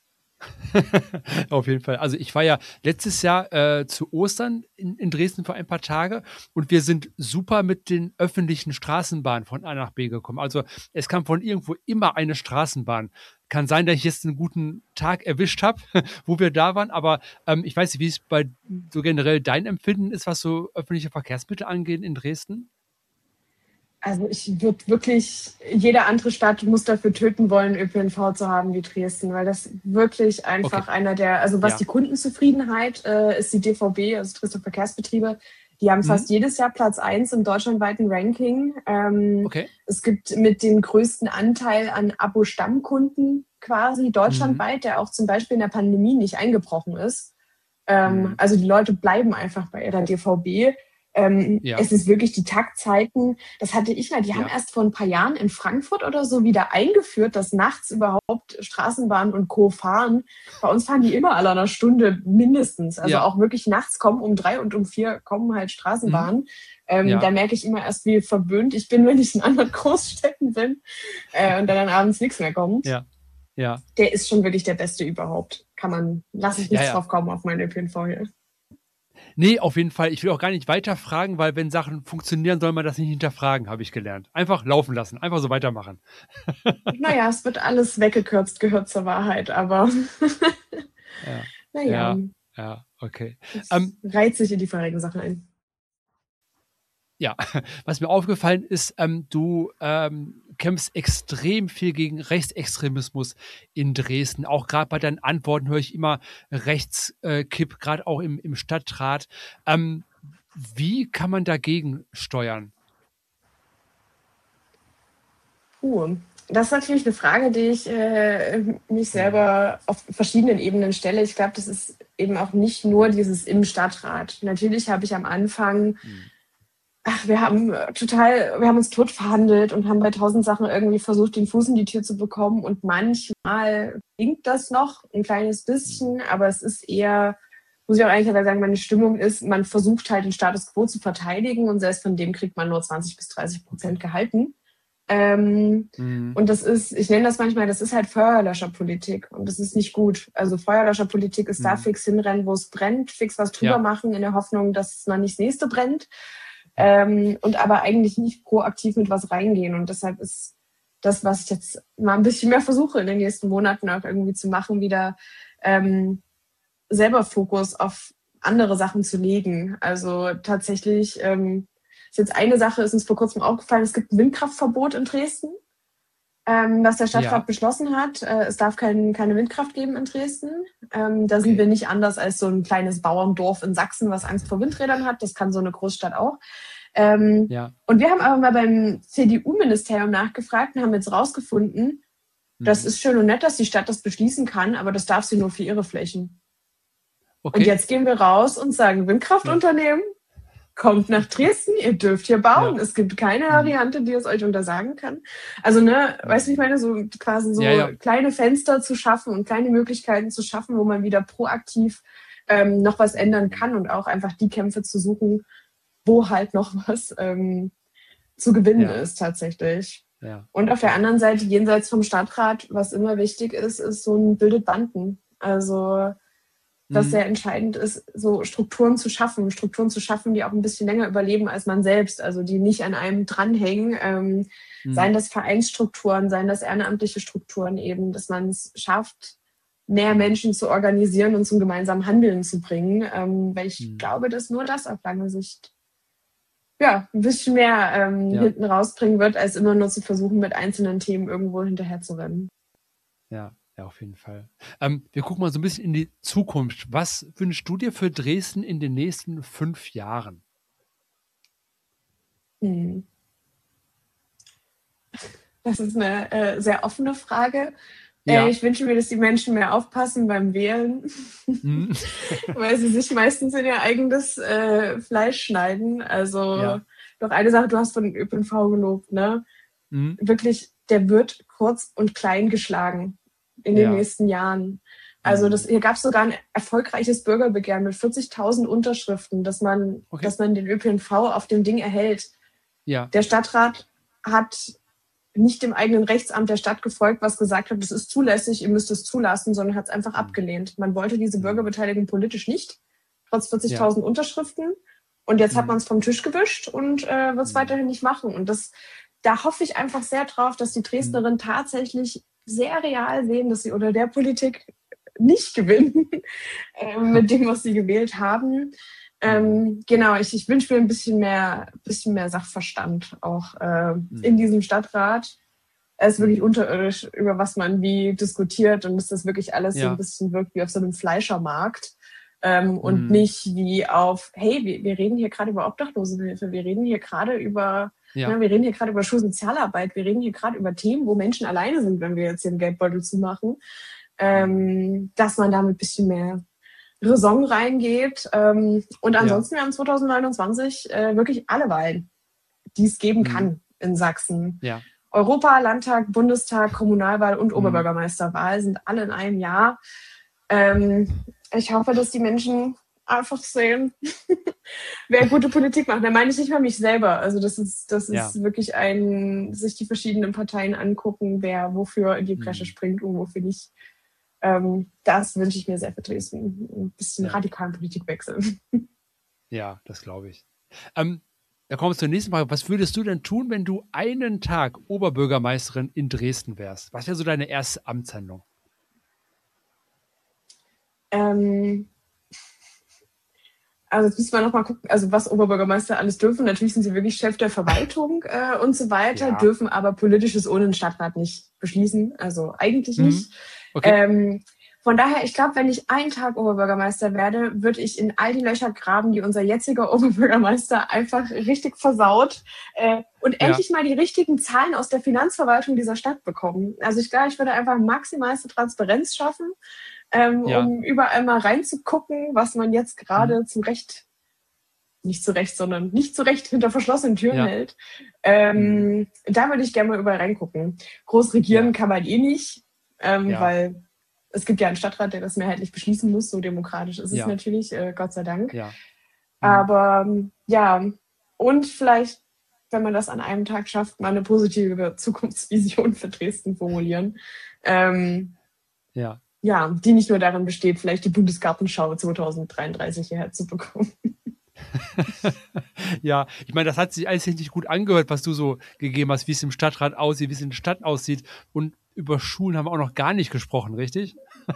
Auf jeden Fall. Also ich war ja letztes Jahr zu Ostern in Dresden für ein paar Tage und wir sind super mit den öffentlichen Straßenbahnen von A nach B gekommen. Also es kam von irgendwo immer eine Straßenbahn. Kann sein, dass ich jetzt einen guten Tag erwischt habe, wo wir da waren, aber ich weiß nicht, wie es bei so generell dein Empfinden ist, was so öffentliche Verkehrsmittel angeht in Dresden? Also ich würde wirklich, jede andere Stadt muss dafür töten wollen, ÖPNV zu haben wie Dresden, weil das wirklich einfach einer der, also was die Kundenzufriedenheit ist, die DVB, also Dresdner Verkehrsbetriebe, die haben fast jedes Jahr Platz 1 im deutschlandweiten Ranking. Es gibt mit den größten Anteil an Abo-Stammkunden quasi deutschlandweit, der auch zum Beispiel in der Pandemie nicht eingebrochen ist. Also die Leute bleiben einfach bei ihrer DVB. Es ist wirklich die Taktzeiten, das hatte ich mal, die haben erst vor ein paar Jahren in Frankfurt oder so wieder eingeführt, dass nachts überhaupt Straßenbahn und Co. fahren. Bei uns fahren die immer alle einer Stunde mindestens. Also auch wirklich nachts kommen um 3 und um 4 kommen halt Straßenbahnen. Da merke ich immer erst, wie verwöhnt ich bin, wenn ich in anderen Großstädten bin und dann abends nichts mehr kommt. Der ist schon wirklich der Beste überhaupt. Lass ich nichts drauf kommen auf meinen ÖPNV hier. Nee, auf jeden Fall. Ich will auch gar nicht weiter fragen, weil wenn Sachen funktionieren, soll man das nicht hinterfragen, habe ich gelernt. Einfach laufen lassen, einfach so weitermachen. Naja, es wird alles weggekürzt, gehört zur Wahrheit, aber naja. Ja, okay. Reiht sich in die vorherigen Sachen ein. Ja, was mir aufgefallen ist, du kämpfst extrem viel gegen Rechtsextremismus in Dresden. Auch gerade bei deinen Antworten höre ich immer Rechtskipp, gerade auch im Stadtrat. Wie kann man dagegen steuern? Das ist natürlich eine Frage, die ich mich selber auf verschiedenen Ebenen stelle. Ich glaube, das ist eben auch nicht nur dieses im Stadtrat. Natürlich habe ich am Anfang, wir haben uns tot verhandelt und haben bei 1000 Sachen irgendwie versucht, den Fuß in die Tür zu bekommen. Und manchmal klingt das noch ein kleines bisschen, aber es ist eher, muss ich auch eigentlich sagen, meine Stimmung ist, man versucht halt den Status quo zu verteidigen und selbst von dem kriegt man nur 20-30% gehalten. Und das ist, ich nenne das manchmal, das ist halt Feuerlöscherpolitik und das ist nicht gut. Also Feuerlöscherpolitik ist da fix hinrennen, wo es brennt, fix was drüber machen in der Hoffnung, dass man nicht das nächste brennt. Und aber eigentlich nicht proaktiv mit was reingehen. Und deshalb ist das, was ich jetzt mal ein bisschen mehr versuche in den nächsten Monaten auch irgendwie zu machen, wieder selber Fokus auf andere Sachen zu legen. Also tatsächlich ist jetzt eine Sache, ist uns vor kurzem aufgefallen, es gibt ein Windkraftverbot in Dresden, was der Stadtrat beschlossen hat. Es darf keine Windkraft geben in Dresden. Da sind wir nicht anders als so ein kleines Bauerndorf in Sachsen, was Angst vor Windrädern hat. Das kann so eine Großstadt auch. Und wir haben aber mal beim CDU-Ministerium nachgefragt und haben jetzt rausgefunden, das ist schön und nett, dass die Stadt das beschließen kann, aber das darf sie nur für ihre Flächen. Und jetzt gehen wir raus und sagen, Windkraftunternehmen, kommt nach Dresden, ihr dürft hier bauen. Es gibt keine Variante, die es euch untersagen kann. Also, weißt du, ich meine, so quasi so kleine Fenster zu schaffen und kleine Möglichkeiten zu schaffen, wo man wieder proaktiv noch was ändern kann und auch einfach die Kämpfe zu suchen, wo halt noch was zu gewinnen ist tatsächlich. Ja. Und auf der anderen Seite, jenseits vom Stadtrat, was immer wichtig ist, ist so ein bildet Banden. Also was sehr entscheidend ist, so Strukturen zu schaffen, die auch ein bisschen länger überleben als man selbst, also die nicht an einem dranhängen, seien das Vereinsstrukturen, seien das ehrenamtliche Strukturen eben, dass man es schafft, mehr Menschen zu organisieren und zum gemeinsamen Handeln zu bringen, weil ich glaube, dass nur das auf lange Sicht ein bisschen mehr hinten rausbringen wird, als immer nur zu versuchen, mit einzelnen Themen irgendwo hinterher zu rennen. Ja, auf jeden Fall. Wir gucken mal so ein bisschen in die Zukunft. Was wünschst du dir für Dresden in den nächsten 5 Jahren? Das ist eine sehr offene Frage. Ich wünsche mir, dass die Menschen mehr aufpassen beim Wählen, weil sie sich meistens in ihr eigenes Fleisch schneiden. Also noch eine Sache, du hast von den ÖPNV gelobt, ne? Wirklich, der wird kurz und klein geschlagen in den nächsten Jahren. Also hier gab es sogar ein erfolgreiches Bürgerbegehren mit 40.000 Unterschriften, dass man den ÖPNV auf dem Ding erhält. Ja. Der Stadtrat hat nicht dem eigenen Rechtsamt der Stadt gefolgt, was gesagt hat, das ist zulässig, ihr müsst es zulassen, sondern hat es einfach abgelehnt. Man wollte diese Bürgerbeteiligung politisch nicht, trotz 40.000 Unterschriften. Und jetzt hat man es vom Tisch gewischt und wird es weiterhin nicht machen. Und da hoffe ich einfach sehr drauf, dass die Dresdnerinnen tatsächlich sehr real sehen, dass sie unter der Politik nicht gewinnen mit dem, was sie gewählt haben. Genau, ich wünsche mir ein bisschen mehr Sachverstand auch in diesem Stadtrat. Es ist wirklich unterirdisch, über was man wie diskutiert und dass das wirklich alles so ein bisschen wirkt wie auf so einem Fleischermarkt und nicht wie auf, hey, wir reden hier gerade über Obdachlosenhilfe, wir reden hier gerade über wir reden hier gerade über Schulsozialarbeit, wir reden hier gerade über Themen, wo Menschen alleine sind, wenn wir jetzt hier den Geldbeutel zumachen, dass man da mit ein bisschen mehr Raison reingeht. Und ansonsten, wir haben 2029 wirklich alle Wahlen, die es geben kann in Sachsen. Ja. Europa, Landtag, Bundestag, Kommunalwahl und Oberbürgermeisterwahl sind alle in einem Jahr. Ich hoffe, dass die Menschen einfach sehen, wer gute Politik macht. Da meine ich nicht mal mich selber. Also das ist wirklich sich die verschiedenen Parteien angucken, wer wofür in die Bresche springt und wofür nicht. Das wünsche ich mir sehr für Dresden. Ein bisschen radikalen Politikwechsel. Ja, das glaube ich. Da kommen wir zur nächsten Frage. Was würdest du denn tun, wenn du einen Tag Oberbürgermeisterin in Dresden wärst? Was wäre so deine erste Amtshandlung? Also jetzt müssen wir noch mal gucken, also was Oberbürgermeister alles dürfen. Natürlich sind sie wirklich Chef der Verwaltung und so weiter, dürfen aber Politisches ohne den Stadtrat nicht beschließen. Also eigentlich nicht. Okay. Von daher, ich glaube, wenn ich einen Tag Oberbürgermeister werde, würde ich in all die Löcher graben, die unser jetziger Oberbürgermeister einfach richtig versaut und endlich mal die richtigen Zahlen aus der Finanzverwaltung dieser Stadt bekommen. Also ich glaube, ich würde einfach maximalste Transparenz schaffen, um überall mal reinzugucken, was man jetzt gerade nicht zu Recht hinter verschlossenen Türen hält. Da würde ich gerne mal überall reingucken. Groß regieren kann man nicht, weil es gibt ja einen Stadtrat, der das mehrheitlich beschließen muss. So demokratisch ist es natürlich, Gott sei Dank. Ja. Aber und vielleicht, wenn man das an einem Tag schafft, mal eine positive Zukunftsvision für Dresden formulieren. Die nicht nur darin besteht, vielleicht die Bundesgartenschau 2033 hierher zu bekommen. Ja, ich meine, das hat sich alles richtig gut angehört, was du so gegeben hast, wie es im Stadtrat aussieht, wie es in der Stadt aussieht. Und über Schulen haben wir auch noch gar nicht gesprochen, richtig?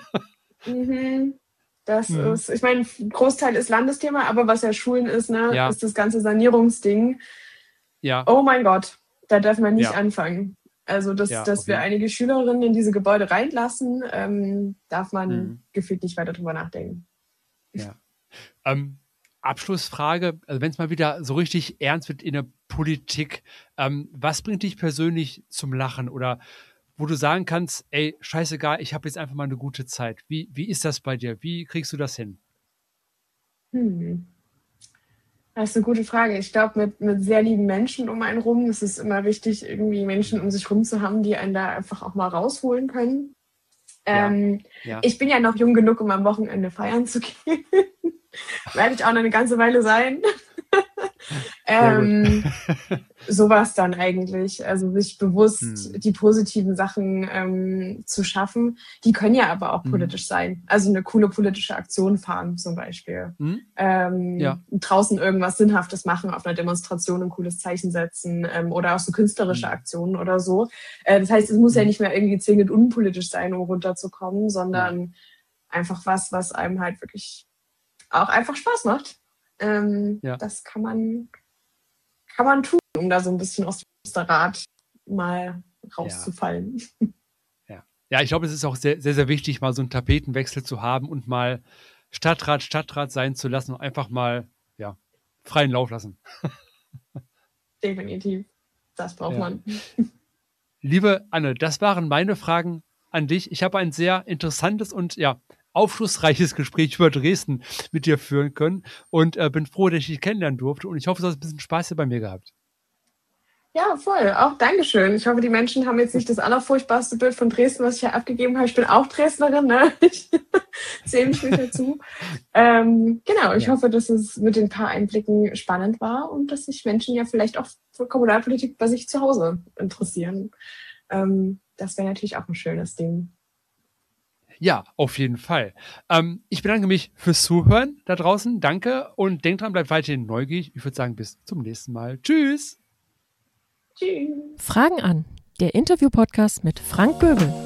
Das ist, ich meine, Großteil ist Landesthema, aber was ja Schulen ist, ist das ganze Sanierungsding. Ja. Oh mein Gott, da darf man nicht anfangen. Also, dass wir einige Schülerinnen in diese Gebäude reinlassen, darf man gefühlt nicht weiter drüber nachdenken. Ja. Abschlussfrage, also wenn es mal wieder so richtig ernst wird in der Politik, was bringt dich persönlich zum Lachen oder wo du sagen kannst, ey, scheißegal, ich habe jetzt einfach mal eine gute Zeit. Wie ist das bei dir? Wie kriegst du das hin? Das ist eine gute Frage. Ich glaube, mit sehr lieben Menschen um einen rum ist es immer wichtig, irgendwie Menschen um sich rum zu haben, die einen da einfach auch mal rausholen können. Ich bin ja noch jung genug, um am Wochenende feiern zu gehen. Werde ich auch noch eine ganze Weile sein. Sowas dann eigentlich. Also sich bewusst die positiven Sachen zu schaffen. Die können ja aber auch politisch sein. Also eine coole politische Aktion fahren zum Beispiel. Draußen irgendwas Sinnhaftes machen, auf einer Demonstration ein cooles Zeichen setzen oder auch so künstlerische Aktionen oder so. Das heißt, es muss ja nicht mehr irgendwie zwingend unpolitisch sein, um runterzukommen, sondern einfach was einem halt wirklich auch einfach Spaß macht. Das kann man tun, um da so ein bisschen aus dem Hamsterrad mal rauszufallen. Ja, ich glaube, es ist auch sehr, sehr, sehr wichtig, mal so einen Tapetenwechsel zu haben und mal Stadtrat sein zu lassen und einfach mal freien Lauf lassen. Definitiv. Das braucht man. Liebe Anne, das waren meine Fragen an dich. Ich habe ein sehr interessantes und aufschlussreiches Gespräch über Dresden mit dir führen können und bin froh, dass ich dich kennenlernen durfte und ich hoffe, du hast ein bisschen Spaß hier bei mir gehabt. Ja, voll. Auch Dankeschön. Ich hoffe, die Menschen haben jetzt nicht das allerfurchtbarste Bild von Dresden, was ich hier abgegeben habe. Ich bin auch Dresdnerin, ne? Ich zähle mich mit dazu. Ich hoffe, dass es mit den paar Einblicken spannend war und dass sich Menschen ja vielleicht auch für Kommunalpolitik bei sich zu Hause interessieren. Das wäre natürlich auch ein schönes Ding. Ja, auf jeden Fall. Ich bedanke mich fürs Zuhören da draußen. Danke und denkt dran, bleibt weiterhin neugierig. Ich würde sagen, bis zum nächsten Mal. Tschüss. Fragen an. Der Interview-Podcast mit Frank Göbel.